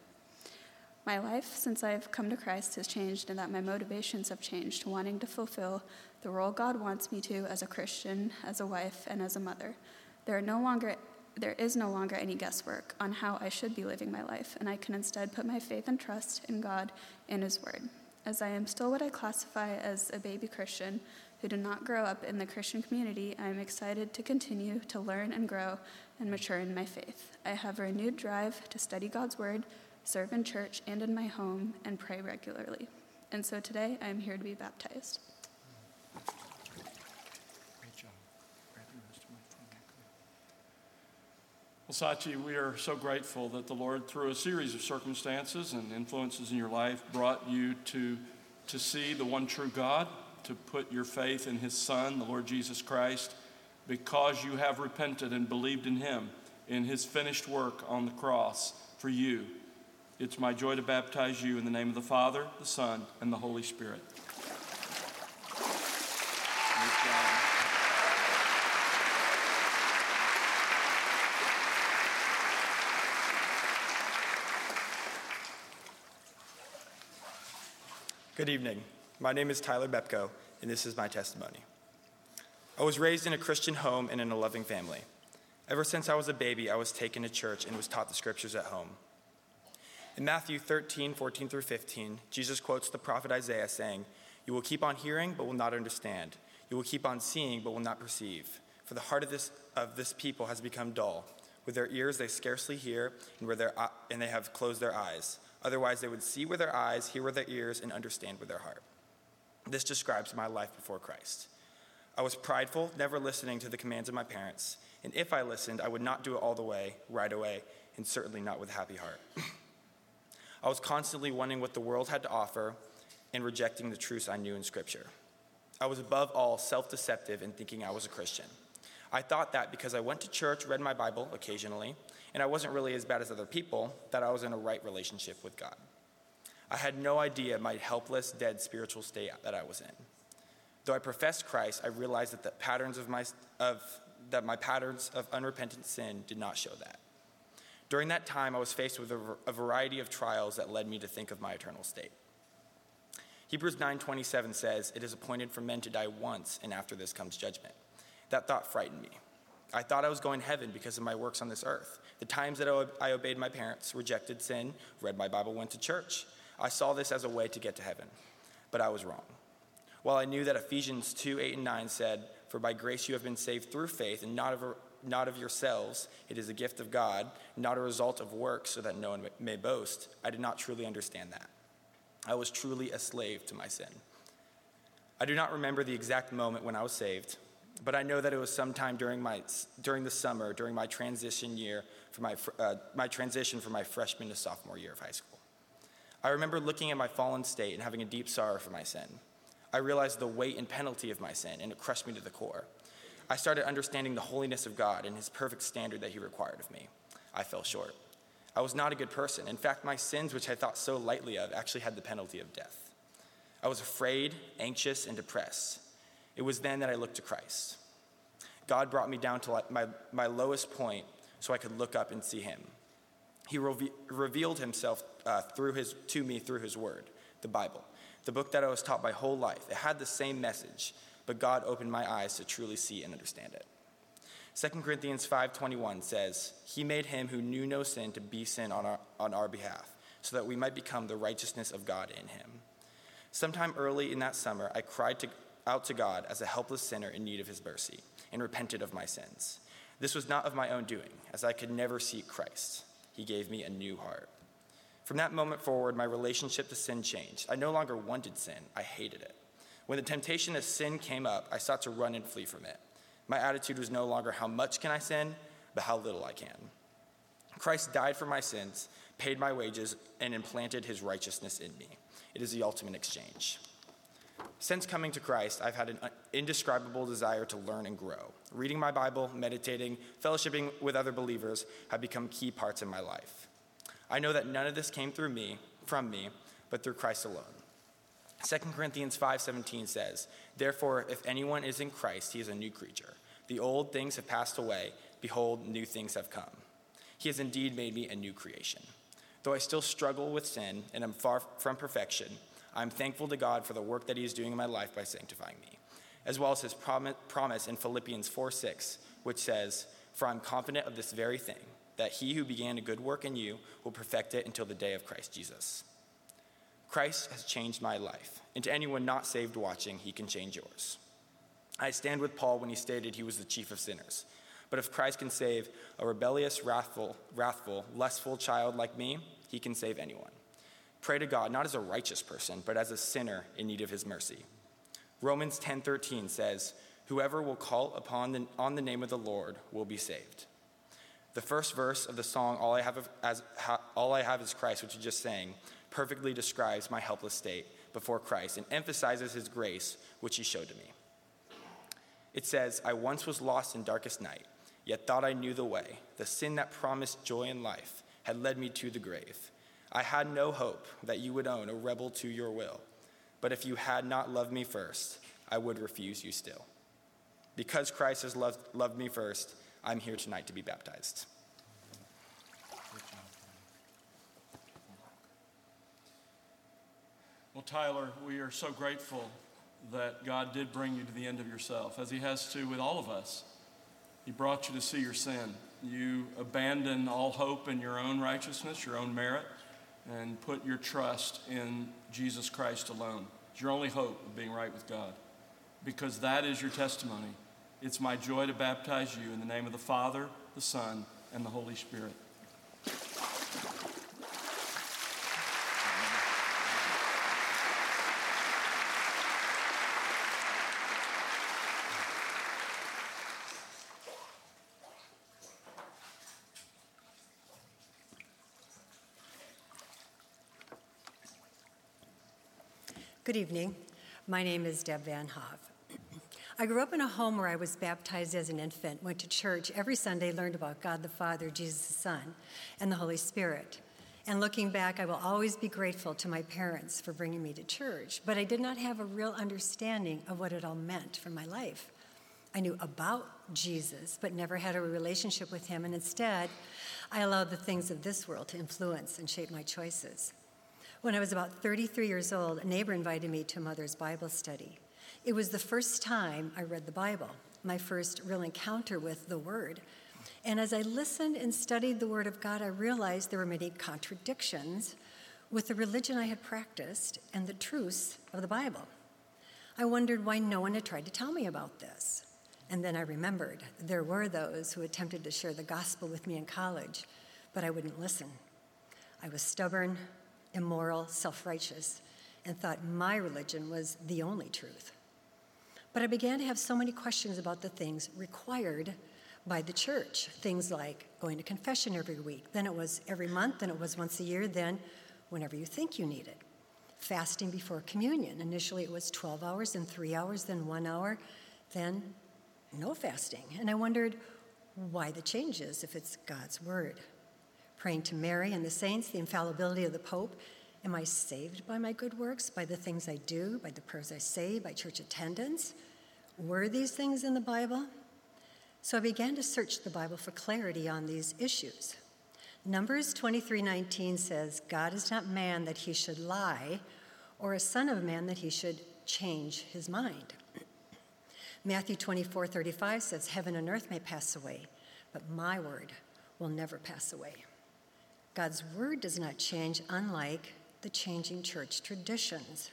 My life since I've come to Christ has changed in that my motivations have changed, wanting to fulfill the role God wants me to as a Christian, as a wife, and as a mother. There are no longer, there is no longer any guesswork on how I should be living my life, and I can instead put my faith and trust in God and his word. As I am still what I classify as a baby Christian who did not grow up in the Christian community, I am excited to continue to learn and grow and mature in my faith. I have a renewed drive to study God's word, serve in church and in my home, and pray regularly. And so today, I am here to be baptized. Great job. Grab the rest of my phone. Well, Sachi, we are so grateful that the Lord, through a series of circumstances and influences in your life, brought you to, to see the one true God, to put your faith in his Son, the Lord Jesus Christ, because you have repented and believed in him, in his finished work on the cross for you. It's my joy to baptize you in the name of the Father, the Son, and the Holy Spirit. Good evening. My name is Tyler Bepko, and this is my testimony. I was raised in a Christian home and in a loving family. Ever since I was a baby, I was taken to church and was taught the scriptures at home. In Matthew thirteen, fourteen through fifteen, Jesus quotes the prophet Isaiah saying, "You will keep on hearing, but will not understand. You will keep on seeing, but will not perceive. For the heart of this, of this people has become dull. With their ears they scarcely hear, and, where their, and they have closed their eyes. Otherwise they would see with their eyes, hear with their ears, and understand with their heart." This describes my life before Christ. I was prideful, never listening to the commands of my parents, and if I listened, I would not do it all the way, right away, and certainly not with a happy heart. I was constantly wanting what the world had to offer and rejecting the truths I knew in Scripture. I was above all self-deceptive in thinking I was a Christian. I thought that because I went to church, read my Bible occasionally, and I wasn't really as bad as other people, that I was in a right relationship with God. I had no idea my helpless, dead spiritual state that I was in. Though I professed Christ, I realized that the patterns of my of that my patterns of unrepentant sin did not show that. During that time, I was faced with a, a variety of trials that led me to think of my eternal state. Hebrews nine twenty-seven says, "It is appointed for men to die once, and after this comes judgment." That thought frightened me. I thought I was going to heaven because of my works on this earth. The times that I obeyed my parents, rejected sin, read my Bible, went to church, I saw this as a way to get to heaven. But I was wrong. While I knew that Ephesians two, eight, and nine said, "For by grace you have been saved through faith, and not of, not of yourselves. It is a gift of God, not a result of works, so that no one may boast," I did not truly understand that. I was truly a slave to my sin. I do not remember the exact moment when I was saved, but I know that it was sometime during my during the summer, during my transition year, for my uh, my transition from my freshman to sophomore year of high school. I remember looking at my fallen state and having a deep sorrow for my sin. I realized the weight and penalty of my sin, and it crushed me to the core. I started understanding the holiness of God and his perfect standard that he required of me. I fell short. I was not a good person. In fact, my sins, which I thought so lightly of, actually had the penalty of death. I was afraid, anxious, and depressed. It was then that I looked to Christ. God brought me down to my, my lowest point so I could look up and see him. He reve- revealed himself uh, through his, to me through his word, the Bible, the book that I was taught my whole life. It had the same message, but God opened my eyes to truly see and understand it. Second Corinthians five twenty-one says, "He made him who knew no sin to be sin on our, on our behalf, so that we might become the righteousness of God in him." Sometime early in that summer, I cried to, out to God as a helpless sinner in need of his mercy and repented of my sins. This was not of my own doing, as I could never seek Christ. He gave me a new heart. From that moment forward, my relationship to sin changed. I no longer wanted sin. I hated it. When the temptation of sin came up, I sought to run and flee from it. My attitude was no longer how much can I sin, but how little I can. Christ died for my sins, paid my wages, and implanted his righteousness in me. It is the ultimate exchange. Since coming to Christ, I've had an indescribable desire to learn and grow. Reading my Bible, meditating, fellowshipping with other believers have become key parts in my life. I know that none of this came through me, from me, but through Christ alone. Second Corinthians five seventeen says, "Therefore, if anyone is in Christ, he is a new creature. The old things have passed away. Behold, new things have come." He has indeed made me a new creation. Though I still struggle with sin and am far from perfection, I'm thankful to God for the work that he is doing in my life by sanctifying me, as well as his prom- promise in Philippians four six, which says, "For I'm confident of this very thing, that he who began a good work in you will perfect it until the day of Christ Jesus." Christ has changed my life, and to anyone not saved watching, he can change yours. I stand with Paul when he stated he was the chief of sinners. But if Christ can save a rebellious, wrathful, wrathful, lustful child like me, he can save anyone. Pray to God, not as a righteous person, but as a sinner in need of his mercy. Romans ten thirteen says, "Whoever will call upon the, on the name of the Lord will be saved." The first verse of the song, All I Have, as, ha, All I Have is Christ, which you just sang, perfectly describes my helpless state before Christ and emphasizes his grace, which he showed to me. It says, "I once was lost in darkest night, yet thought I knew the way. The sin that promised joy in life had led me to the grave. I had no hope that you would own a rebel to your will. But if you had not loved me first, I would refuse you still. Because Christ has loved, loved me first, I'm here tonight to be baptized." Well, Tyler, we are so grateful that God did bring you to the end of yourself, as he has to with all of us. He brought you to see your sin. You abandoned all hope in your own righteousness, your own merit, and put your trust in Jesus Christ alone. It's your only hope of being right with God, because that is your testimony. It's my joy to baptize you in the name of the Father, the Son, and the Holy Spirit. Good evening. My name is Deb Van Hove. I grew up in a home where I was baptized as an infant, went to church every Sunday, learned about God the Father, Jesus the Son, and the Holy Spirit. And looking back, I will always be grateful to my parents for bringing me to church, but I did not have a real understanding of what it all meant for my life. I knew about Jesus, but never had a relationship with him, and instead, I allowed the things of this world to influence and shape my choices. When I was about thirty-three years old, a neighbor invited me to a mother's Bible study. It was the first time I read the Bible, my first real encounter with the Word. And as I listened and studied the Word of God, I realized there were many contradictions with the religion I had practiced and the truths of the Bible. I wondered why no one had tried to tell me about this. And then I remembered there were those who attempted to share the gospel with me in college, but I wouldn't listen. I was stubborn, immoral, self-righteous, and thought my religion was the only truth. But I began to have so many questions about the things required by the church. Things like going to confession every week, then it was every month, then it was once a year, then whenever you think you need it. Fasting before communion. Initially it was twelve hours, then three hours, then one hour, then no fasting. And I wondered why the changes if it's God's word. Praying to Mary and the saints, the infallibility of the Pope. Am I saved by my good works, by the things I do, by the prayers I say, by church attendance? Were these things in the Bible? So I began to search the Bible for clarity on these issues. Numbers twenty-three nineteen says, God is not man that he should lie, or a son of man that he should change his mind. Matthew twenty-four thirty-five says, heaven and earth may pass away, but my word will never pass away. God's word does not change, unlike the changing church traditions.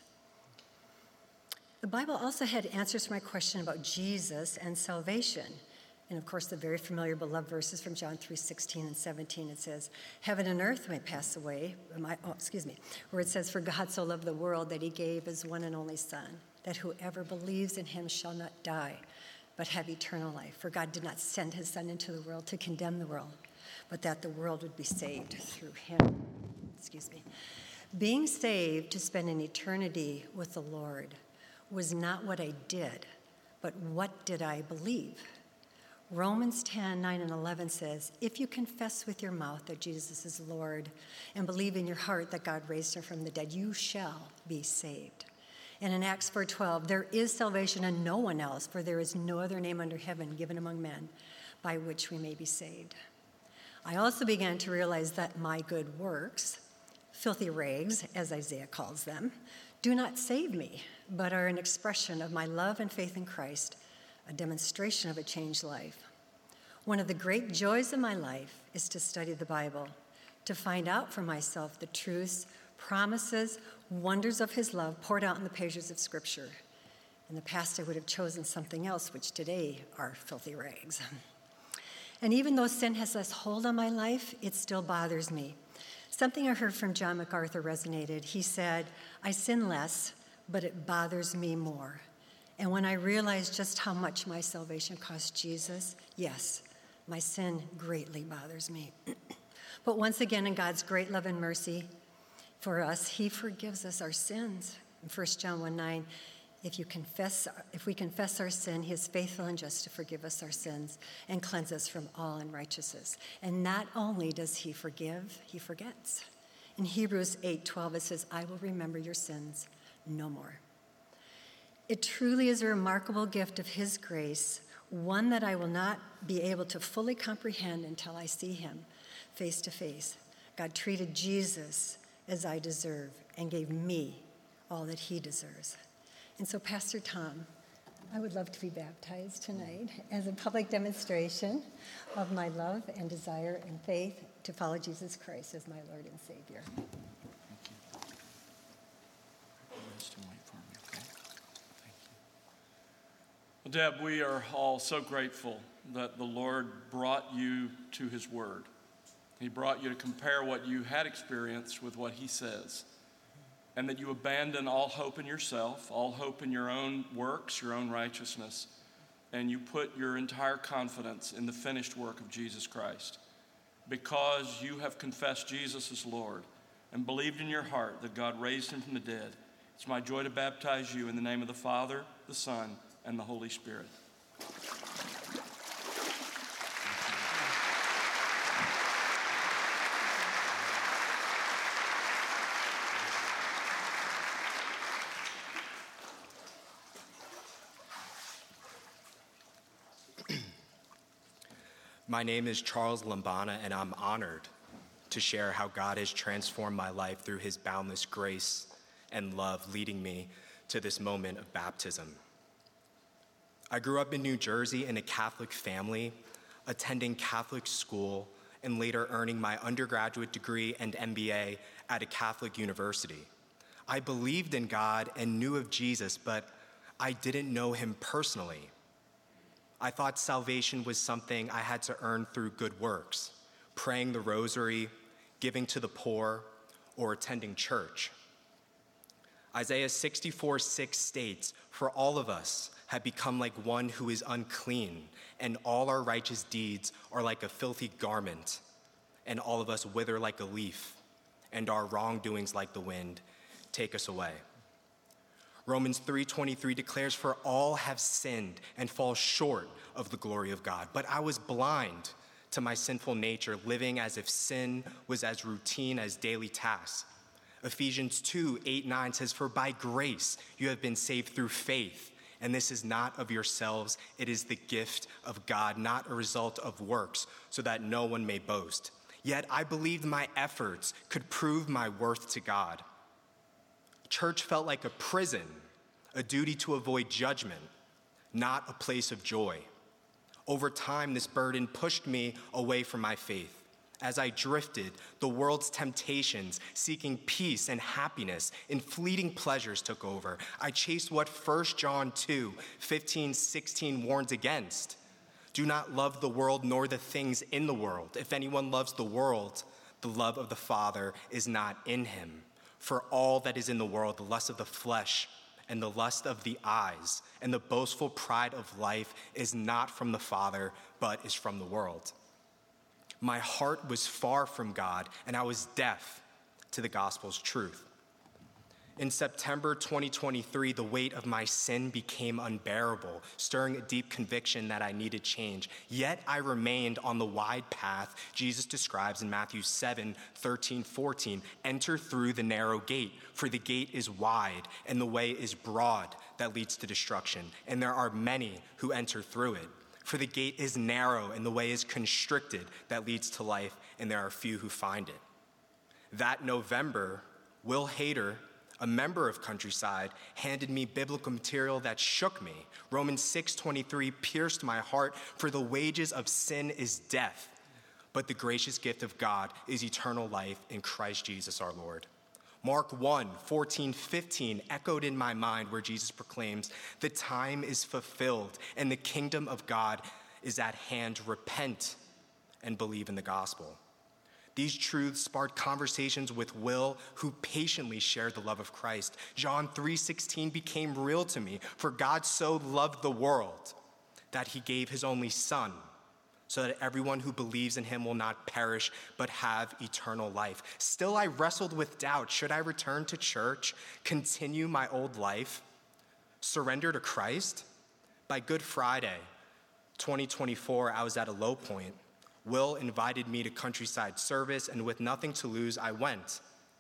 The Bible also had answers for my question about Jesus and salvation. And of course, the very familiar beloved verses from John three sixteen and seventeen. It says, heaven and earth may pass away, my, oh, excuse me, where it says, for God so loved the world that he gave his one and only Son, that whoever believes in him shall not die, but have eternal life. For God did not send his Son into the world to condemn the world, but that the world would be saved through him. Excuse me. Being saved to spend an eternity with the Lord was not what I did, but what did I believe? Romans ten, nine and eleven says, if you confess with your mouth that Jesus is Lord and believe in your heart that God raised him from the dead, you shall be saved. And in Acts four twelve, there is salvation in no one else, for there is no other name under heaven given among men by which we may be saved. I also began to realize that my good works, filthy rags, as Isaiah calls them, do not save me, but are an expression of my love and faith in Christ, a demonstration of a changed life. One of the great joys of my life is to study the Bible, to find out for myself the truths, promises, wonders of his love poured out in the pages of Scripture. In the past, I would have chosen something else, which today are filthy rags. And even though sin has less hold on my life, it still bothers me. Something I heard from John MacArthur resonated. He said, I sin less, but it bothers me more. And when I realized just how much my salvation cost Jesus, yes, my sin greatly bothers me. But once again, in God's great love and mercy for us, he forgives us our sins. In First John one nine, if you confess, if we confess our sin, he is faithful and just to forgive us our sins and cleanse us from all unrighteousness. And not only does he forgive, he forgets. In Hebrews eight twelve, it says, I will remember your sins no more. It truly is a remarkable gift of his grace, one that I will not be able to fully comprehend until I see him face to face. God treated Jesus as I deserve and gave me all that he deserves. And so, Pastor Tom, I would love to be baptized tonight as a public demonstration of my love and desire and faith to follow Jesus Christ as my Lord and Savior. Well, Deb, we are all so grateful that the Lord brought you to his word. He brought you to compare what you had experienced with what he says, and that you abandon all hope in yourself, all hope in your own works, your own righteousness, and you put your entire confidence in the finished work of Jesus Christ. Because you have confessed Jesus as Lord and believed in your heart that God raised him from the dead, It's my joy to baptize you in the name of the Father, the Son, and the Holy Spirit. My name is Charles Lambana, and I'm honored to share how God has transformed my life through his boundless grace and love, leading me to this moment of baptism. I grew up in New Jersey in a Catholic family, attending Catholic school, and later earning my undergraduate degree and M B A at a Catholic university. I believed in God and knew of Jesus, but I didn't know him personally. I thought salvation was something I had to earn through good works, praying the rosary, giving to the poor, or attending church. Isaiah sixty-four six states, "For all of us have become like one who is unclean, and all our righteous deeds are like a filthy garment, and all of us wither like a leaf, and our wrongdoings like the wind take us away." Romans three twenty-three declares, "For all have sinned and fall short of the glory of God." But I was blind to my sinful nature, living as if sin was as routine as daily tasks. Ephesians two eight nine says, "For by grace you have been saved through faith, and this is not of yourselves, it is the gift of God, not a result of works, so that no one may boast." Yet I believed my efforts could prove my worth to God. Church felt like a prison, a duty to avoid judgment, not a place of joy. Over time, this burden pushed me away from my faith. As I drifted, the world's temptations, seeking peace and happiness in fleeting pleasures, took over. I chased what First John two fifteen sixteen warns against. "Do not love the world nor the things in the world. If anyone loves the world, the love of the Father is not in him. For all that is in the world, the lust of the flesh and the lust of the eyes and the boastful pride of life is not from the Father, but is from the world." My heart was far from God, and I was deaf to the gospel's truth. In September twenty twenty-three, the weight of my sin became unbearable, stirring a deep conviction that I needed change. Yet I remained on the wide path Jesus describes in Matthew seven thirteen fourteen. "Enter through the narrow gate, for the gate is wide and the way is broad that leads to destruction, and there are many who enter through it. For the gate is narrow and the way is constricted that leads to life, and there are few who find it." That November, Will Hader, a member of Countryside, handed me biblical material that shook me. Romans six twenty-three pierced my heart, "For the wages of sin is death, but the gracious gift of God is eternal life in Christ Jesus our Lord." Mark one fourteen fifteen echoed in my mind, where Jesus proclaims, "The time is fulfilled and the kingdom of God is at hand. Repent and believe in the gospel." These truths sparked conversations with Will, who patiently shared the love of Christ. John three sixteen became real to me. "For God so loved the world that he gave his only Son, so that everyone who believes in him will not perish but have eternal life." Still, I wrestled with doubt. Should I return to church, continue my old life, surrender to Christ? By Good Friday twenty twenty-four, I was at a low point. Will invited me to Countryside service, and with nothing to lose, I went.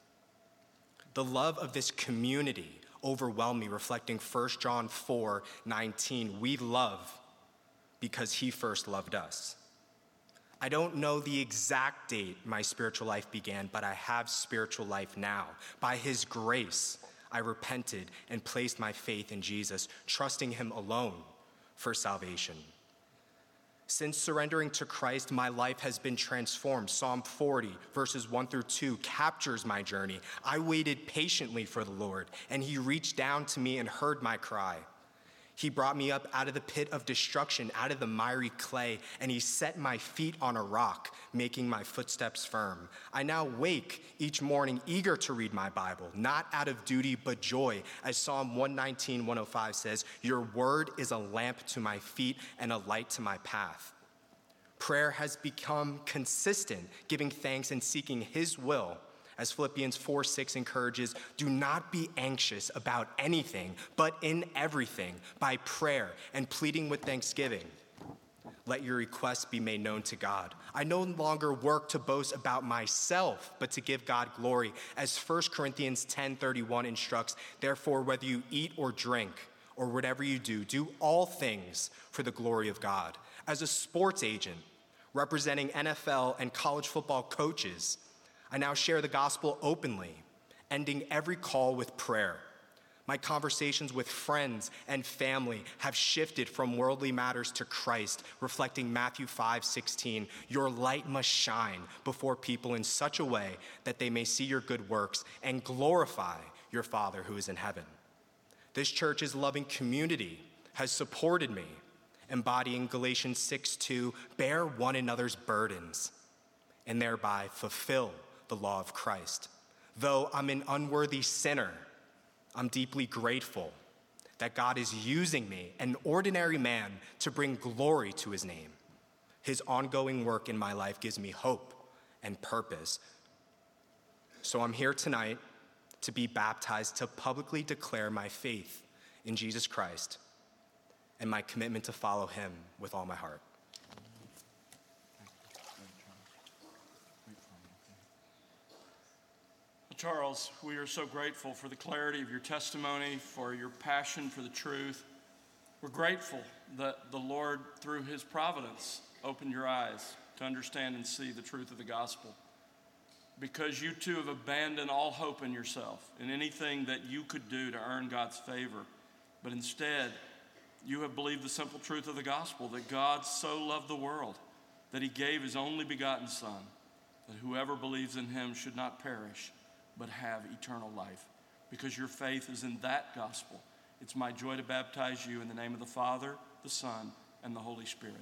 The love of this community overwhelmed me, reflecting First John four nineteen. "We love because he first loved us." I don't know the exact date my spiritual life began, but I have spiritual life now. By his grace, I repented and placed my faith in Jesus, trusting him alone for salvation. Since surrendering to Christ, my life has been transformed. Psalm forty, verses one through two, captures my journey. "I waited patiently for the Lord, and he reached down to me and heard my cry. He brought me up out of the pit of destruction, out of the miry clay, and he set my feet on a rock, making my footsteps firm. I now wake each morning eager to read my Bible, not out of duty but joy. As Psalm one nineteen, one oh five says, "Your word is a lamp to my feet and a light to my path." Prayer has become consistent, giving thanks and seeking his will As Philippians four six encourages, do not be anxious about anything, but in everything, by prayer and pleading with thanksgiving, let your requests be made known to God. I no longer work to boast about myself, but to give God glory. As First Corinthians ten thirty-one instructs, therefore, whether you eat or drink, or whatever you do, do all things for the glory of God. As a sports agent representing N F L and college football coaches, I now share the gospel openly, ending every call with prayer. My conversations with friends and family have shifted from worldly matters to Christ, reflecting Matthew five sixteen. Your light must shine before people in such a way that they may see your good works and glorify your Father who is in heaven. This church's loving community has supported me, embodying Galatians six two, bear one another's burdens, and thereby fulfill the law of Christ. Though I'm an unworthy sinner, I'm deeply grateful that God is using me, an ordinary man, to bring glory to his name. His ongoing work in my life gives me hope and purpose. So I'm here tonight to be baptized, to publicly declare my faith in Jesus Christ and my commitment to follow him with all my heart. Charles, we are so grateful for the clarity of your testimony, for your passion for the truth. We're grateful that the Lord, through his providence, opened your eyes to understand and see the truth of the gospel. Because you too have abandoned all hope in yourself, in anything that you could do to earn God's favor. But instead, you have believed the simple truth of the gospel, that God so loved the world that he gave his only begotten Son, that whoever believes in him should not perish, but have eternal life. Because your faith is in that gospel, it's my joy to baptize you in the name of the Father, the Son, and the Holy Spirit.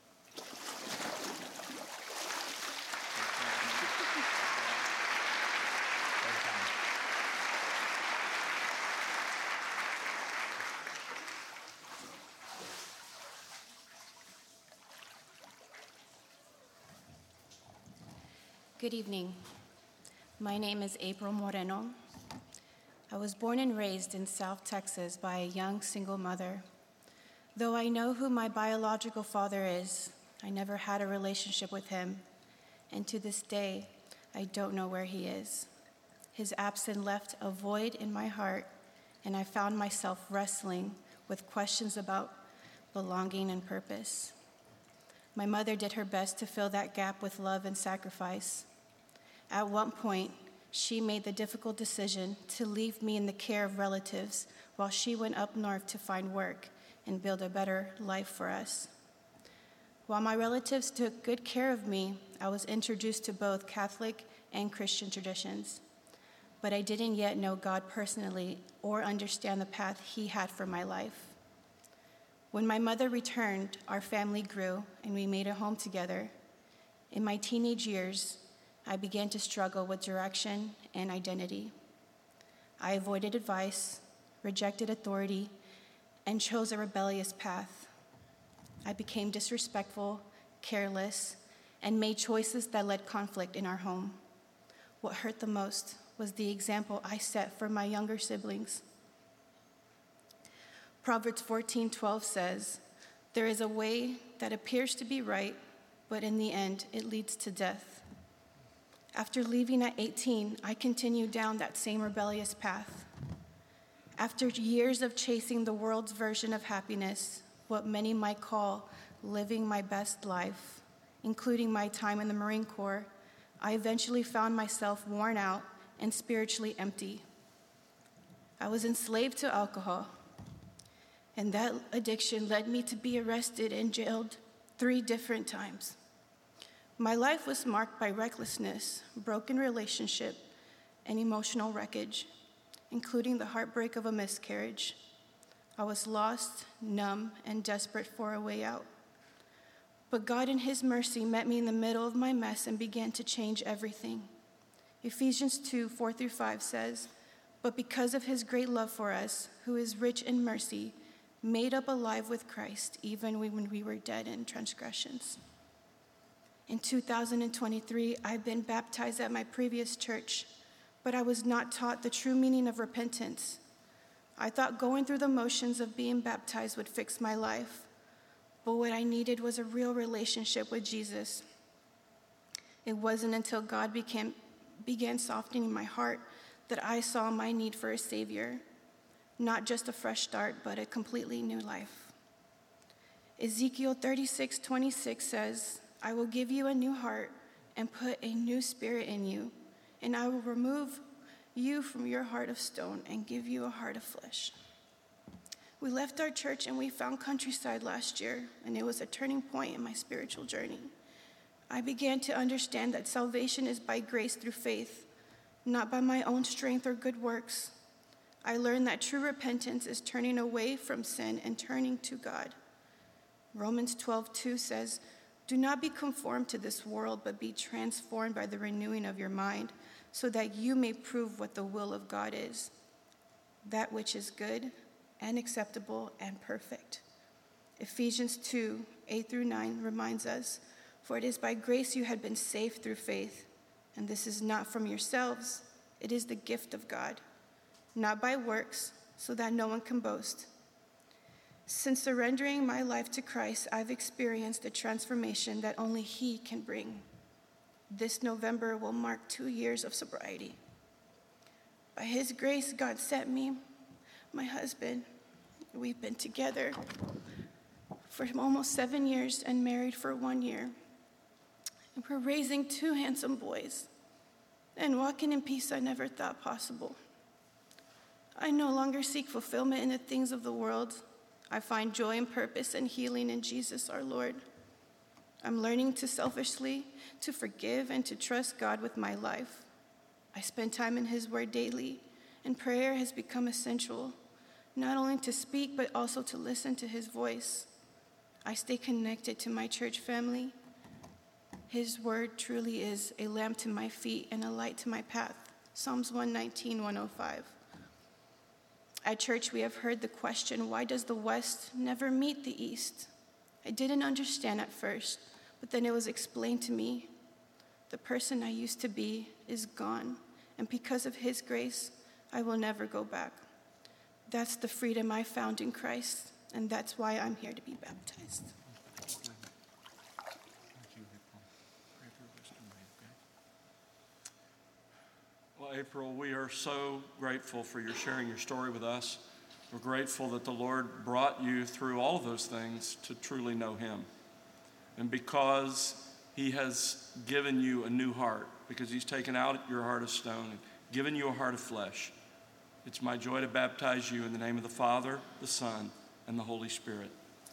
Good evening. My name is April Moreno. I was born and raised in South Texas by a young single mother. Though I know who my biological father is, I never had a relationship with him, and to this day, I don't know where he is. His absence left a void in my heart, and I found myself wrestling with questions about belonging and purpose. My mother did her best to fill that gap with love and sacrifice. At one point, she made the difficult decision to leave me in the care of relatives while she went up north to find work and build a better life for us. While my relatives took good care of me, I was introduced to both Catholic and Christian traditions, but I didn't yet know God personally or understand the path he had for my life. When my mother returned, our family grew and we made a home together. In my teenage years, I began to struggle with direction and identity. I avoided advice, rejected authority, and chose a rebellious path. I became disrespectful, careless, and made choices that led conflict in our home. What hurt the most was the example I set for my younger siblings. Proverbs fourteen twelve says, "There is a way that appears to be right, but in the end, it leads to death." After leaving at eighteen, I continued down that same rebellious path. After years of chasing the world's version of happiness, what many might call living my best life, including my time in the Marine Corps, I eventually found myself worn out and spiritually empty. I was enslaved to alcohol, and that addiction led me to be arrested and jailed three different times. My life was marked by recklessness, broken relationship, and emotional wreckage, including the heartbreak of a miscarriage. I was lost, numb, and desperate for a way out. But God in his mercy met me in the middle of my mess and began to change everything. Ephesians two, four through five says, "But because of his great love for us, who is rich in mercy, made up alive with Christ, even when we were dead in transgressions." In two thousand twenty-three, I've been baptized at my previous church. but I was not taught the true meaning of repentance. I thought going through the motions of being baptized would fix my life, but what I needed was a real relationship with Jesus. It wasn't until God became, began softening my heart that I saw my need for a Savior, not just a fresh start, but a completely new life. Ezekiel thirty-six twenty-six says, I will give you a new heart and put a new spirit in you, and I will remove you from your heart of stone and give you a heart of flesh. We left our church and we found Countryside last year, and it was a turning point in my spiritual journey. I began to understand that salvation is by grace through faith, not by my own strength or good works. I learned that true repentance is turning away from sin and turning to God. Romans twelve two says, do not be conformed to this world, but be transformed by the renewing of your mind, so that you may prove what the will of God is, that which is good and acceptable and perfect. Ephesians two eight through nine reminds us, for it is by grace you had been saved through faith, and this is not from yourselves, it is the gift of God, not by works, so that no one can boast. Since surrendering my life to Christ, I've experienced a transformation that only He can bring. This November will mark two years of sobriety. By His grace, God sent me, my husband. We've been together for almost seven years and married for one year. And we're raising two handsome boys and walking in peace I never thought possible. I no longer seek fulfillment in the things of the world. I find joy and purpose and healing in Jesus our Lord. I'm learning to selfishly, to forgive, and to trust God with my life. I spend time in His Word daily, and prayer has become essential, not only to speak, but also to listen to His voice. I stay connected to my church family. His Word truly is a lamp to my feet and a light to my path. Psalms one nineteen, one oh five. At church, we have heard the question, why does the West never meet the East? I didn't understand at first, but then it was explained to me. The person I used to be is gone, and because of His grace, I will never go back. That's the freedom I found in Christ, and that's why I'm here to be baptized. Well, April, we are so grateful for your sharing your story with us. We're grateful that the Lord brought you through all of those things to truly know Him. And because He has given you a new heart, because He's taken out your heart of stone and given you a heart of flesh, it's my joy to baptize you in the name of the Father, the Son, and the Holy Spirit.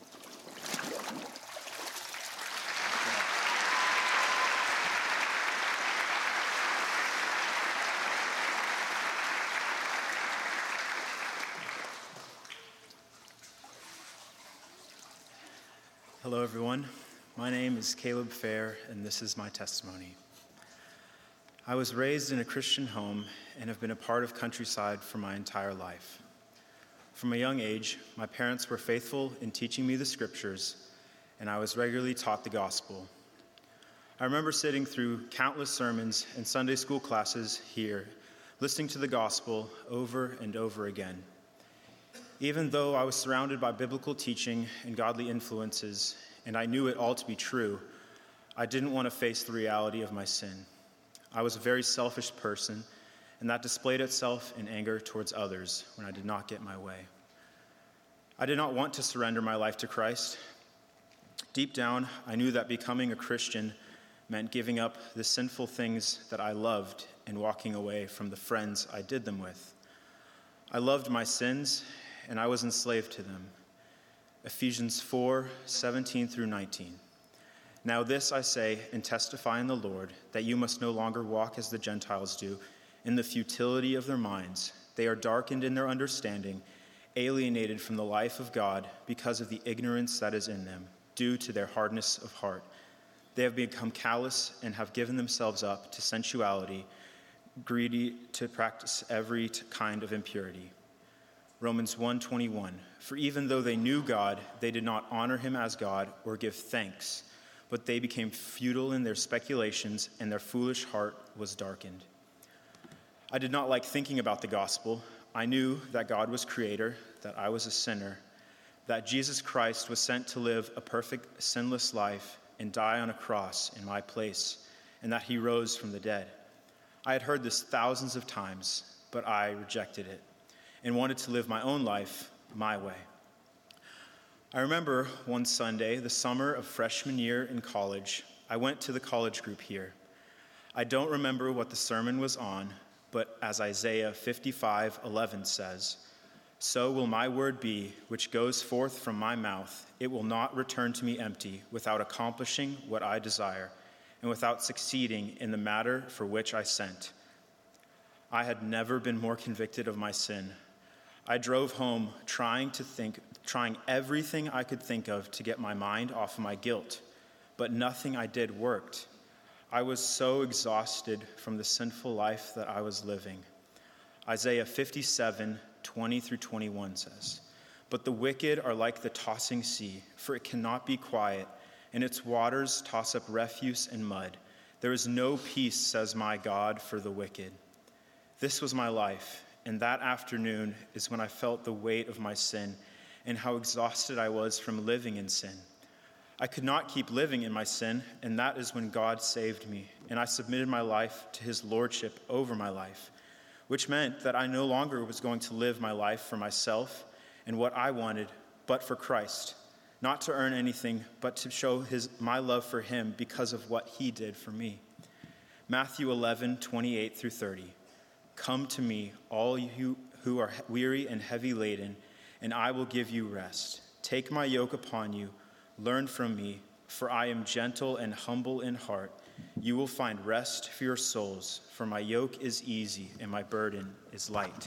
Hello, everyone. My name is Caleb Fair, and this is my testimony. I was raised in a Christian home and have been a part of Countryside for my entire life. From a young age, my parents were faithful in teaching me the scriptures, and I was regularly taught the gospel. I remember sitting through countless sermons and Sunday school classes here, listening to the gospel over and over again. Even though I was surrounded by biblical teaching and godly influences, and I knew it all to be true, I didn't want to face the reality of my sin. I was a very selfish person, and that displayed itself in anger towards others when I did not get my way. I did not want to surrender my life to Christ. Deep down, I knew that becoming a Christian meant giving up the sinful things that I loved and walking away from the friends I did them with. I loved my sins, and I was enslaved to them. Ephesians four, seventeen through nineteen. Now this I say and testify in the Lord, that you must no longer walk as the Gentiles do, in the futility of their minds. They are darkened in their understanding, alienated from the life of God because of the ignorance that is in them, due to their hardness of heart. They have become callous and have given themselves up to sensuality, greedy to practice every kind of impurity. Romans one twenty-one, for even though they knew God, they did not honor Him as God or give thanks, but they became futile in their speculations, and their foolish heart was darkened. I did not like thinking about the gospel. I knew that God was creator, that I was a sinner, that Jesus Christ was sent to live a perfect, sinless life and die on a cross in my place, and that he rose from the dead. I had heard this thousands of times, but I rejected it and wanted to live my own life my way. I remember one Sunday, the summer of freshman year in college, I went to the college group here. I don't remember what the sermon was on, but as Isaiah fifty-five eleven says, "So will my word be, which goes forth from my mouth. It will not return to me empty, without accomplishing what I desire, and without succeeding in the matter for which I sent." I had never been more convicted of my sin. I drove home trying to think, trying everything I could think of to get my mind off of my guilt, but nothing I did worked. I was so exhausted from the sinful life that I was living. Isaiah fifty-seven twenty through twenty-one says, "But the wicked are like the tossing sea, for it cannot be quiet, and its waters toss up refuse and mud. There is no peace, says my God, for the wicked." This was my life, and that afternoon is when I felt the weight of my sin and how exhausted I was from living in sin. I could not keep living in my sin, and that is when God saved me, and I submitted my life to his lordship over my life, which meant that I no longer was going to live my life for myself and what I wanted, but for Christ, not to earn anything, but to show his my love for him because of what he did for me. Matthew eleven twenty-eight through thirty. "Come to me, all you who are weary and heavy laden, and I will give you rest. Take my yoke upon you. Learn from me, for I am gentle and humble in heart. You will find rest for your souls, for my yoke is easy and my burden is light."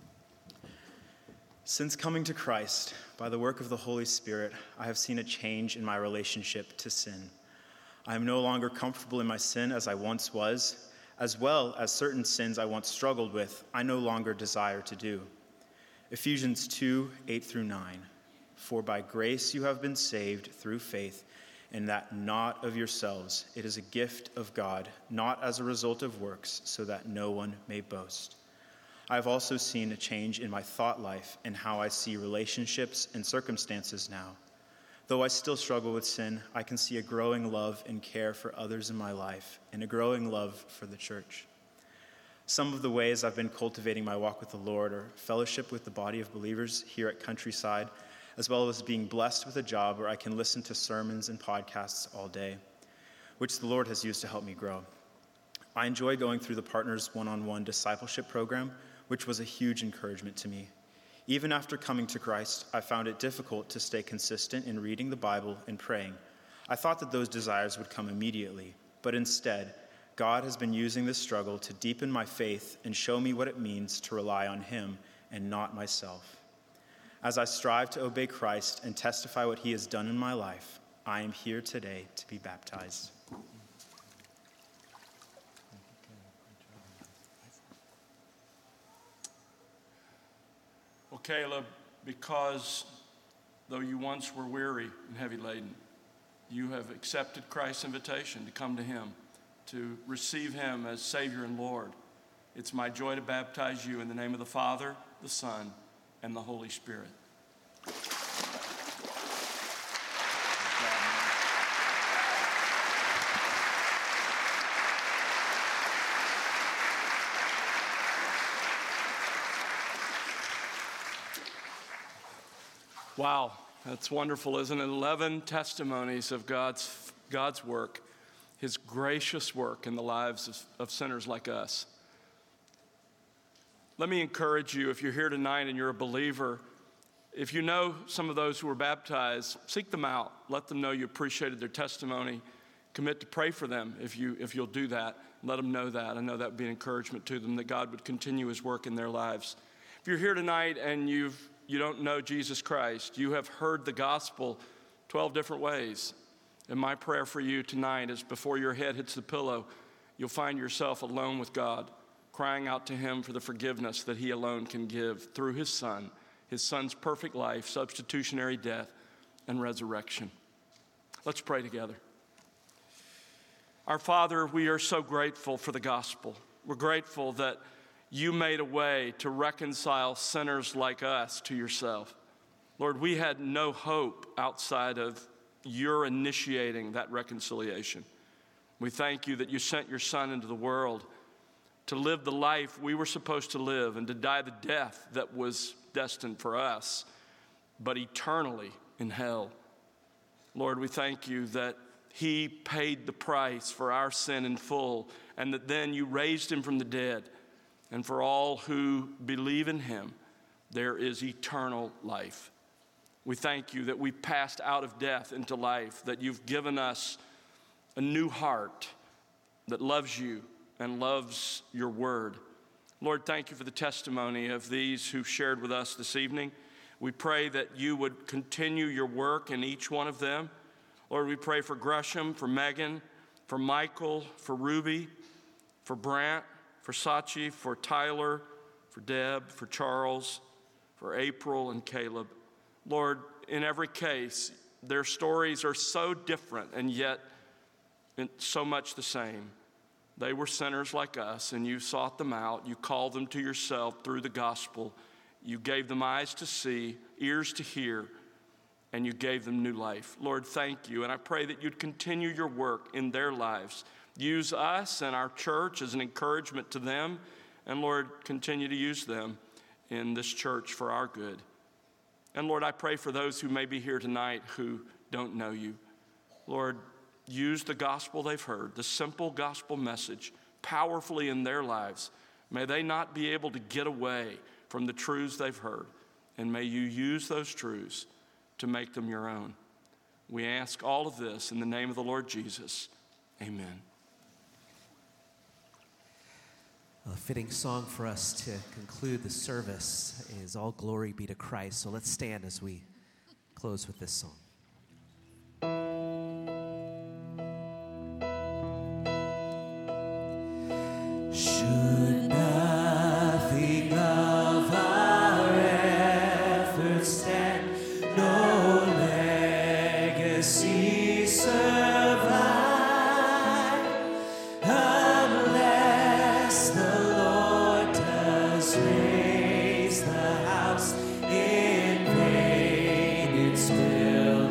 Since coming to Christ, by the work of the Holy Spirit, I have seen a change in my relationship to sin. I am no longer comfortable in my sin as I once was, as well as certain sins I once struggled with, I no longer desire to do. Ephesians two eight through nine. "For by grace you have been saved through faith, and that not of yourselves. It is a gift of God, not as a result of works, so that no one may boast." I have also seen a change in my thought life and how I see relationships and circumstances now. Though I still struggle with sin, I can see a growing love and care for others in my life and a growing love for the church. Some of the ways I've been cultivating my walk with the Lord are fellowship with the body of believers here at Countryside, as well as being blessed with a job where I can listen to sermons and podcasts all day, which the Lord has used to help me grow. I enjoy going through the Partners one-on-one discipleship program, which was a huge encouragement to me. Even after coming to Christ, I found it difficult to stay consistent in reading the Bible and praying. I thought that those desires would come immediately, but instead, God has been using this struggle to deepen my faith and show me what it means to rely on him and not myself. As I strive to obey Christ and testify what he has done in my life, I am here today to be baptized. Well, Caleb, because though you once were weary and heavy laden, you have accepted Christ's invitation to come to him, to receive him as Savior and Lord. It's my joy to baptize you in the name of the Father, the Son, and the Holy Spirit. Wow, that's wonderful, isn't it? eleven testimonies of God's, God's work, his gracious work in the lives of, of sinners like us. Let me encourage you, if you're here tonight and you're a believer, if you know some of those who were baptized, seek them out. Let them know you appreciated their testimony. Commit to pray for them if, you, if you'll do that. Let them know that. I know that would be an encouragement to them, that God would continue his work in their lives. If you're here tonight and you've, you don't know Jesus Christ, you have heard the gospel twelve different ways. And my prayer for you tonight is before your head hits the pillow, you'll find yourself alone with God, crying out to him for the forgiveness that he alone can give through his Son, his Son's perfect life, substitutionary death, and resurrection. Let's pray together. Our Father, we are so grateful for the gospel. We're grateful that you made a way to reconcile sinners like us to yourself. Lord, we had no hope outside of your initiating that reconciliation. We thank you that you sent your Son into the world to live the life we were supposed to live and to die the death that was destined for us, but eternally in hell. Lord, we thank you that he paid the price for our sin in full, and that then you raised him from the dead. And for all who believe in him, there is eternal life. We thank you that we passed out of death into life, that you've given us a new heart that loves you and loves your word. Lord, thank you for the testimony of these who shared with us this evening. We pray that you would continue your work in each one of them. Lord, we pray for Gresham, for Megan, for Michael, for Ruby, for Brant, for Sachi, for Tyler, for Deb, for Charles, for April and Caleb. Lord, in every case, their stories are so different and yet so much the same. They were sinners like us, and you sought them out. You called them to yourself through the gospel. You gave them eyes to see, ears to hear, and you gave them new life. Lord, thank you, and I pray that you'd continue your work in their lives. Use us and our church as an encouragement to them, and Lord, continue to use them in this church for our good. And Lord, I pray for those who may be here tonight who don't know you. Lord, use the gospel they've heard, the simple gospel message, powerfully in their lives. May they not be able to get away from the truths they've heard, and may you use those truths to make them your own. We ask all of this in the name of the Lord Jesus. Amen. A fitting song for us to conclude the service is All Glory Be to Christ. So let's stand as we close with this song. Should nothing of our efforts stand, no legacy survive, unless the Lord does raise the house, in vain it's built.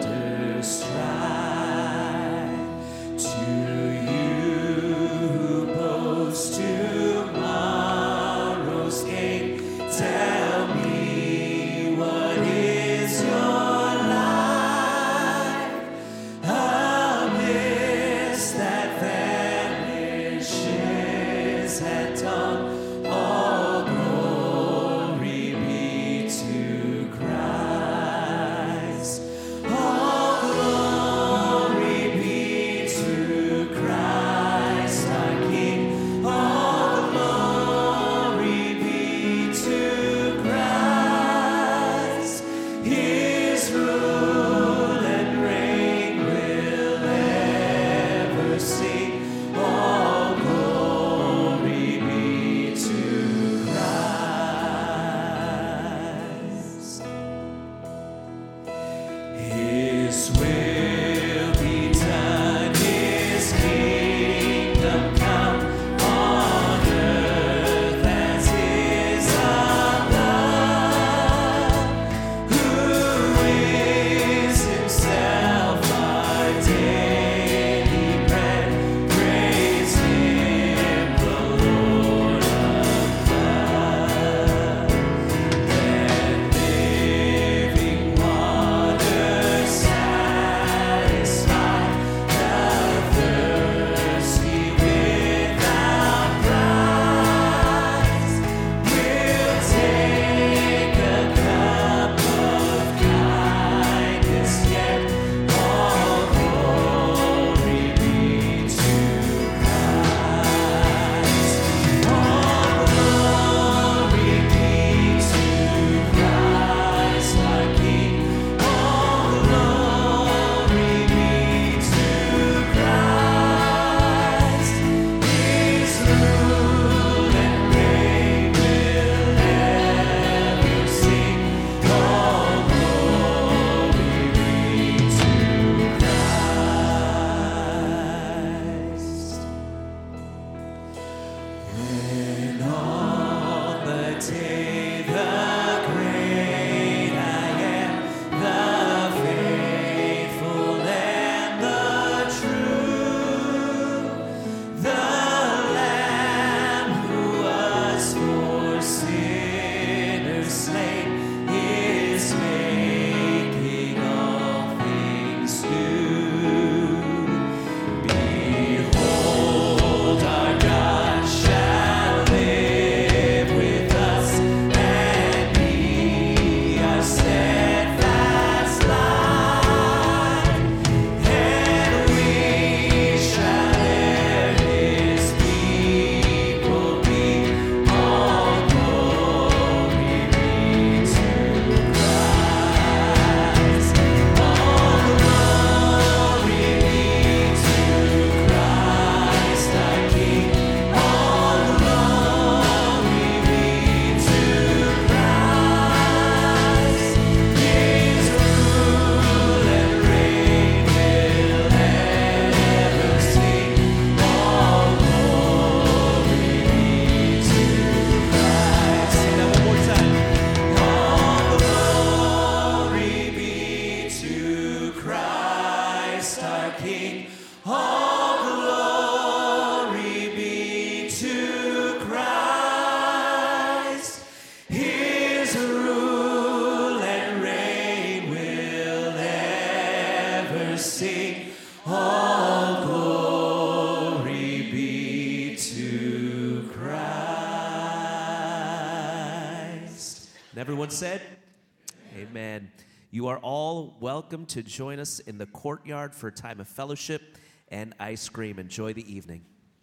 everyone said? Amen. You are all welcome to join us in the courtyard for a time of fellowship and ice cream. Enjoy the evening.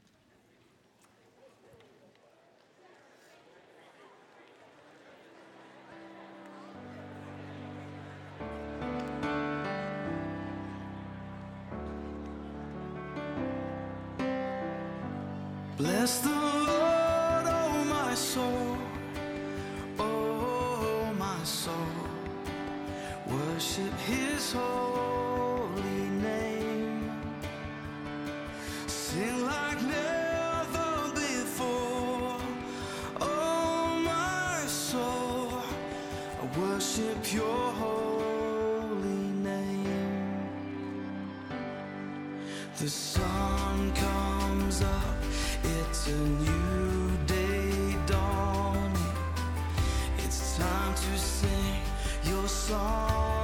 Bless the Lord, oh my soul, oh my soul. Worship his holy name. Sing like never before, oh my soul. I worship your holy name. The sun comes up, it's a new day dawning. It's time to sing your song.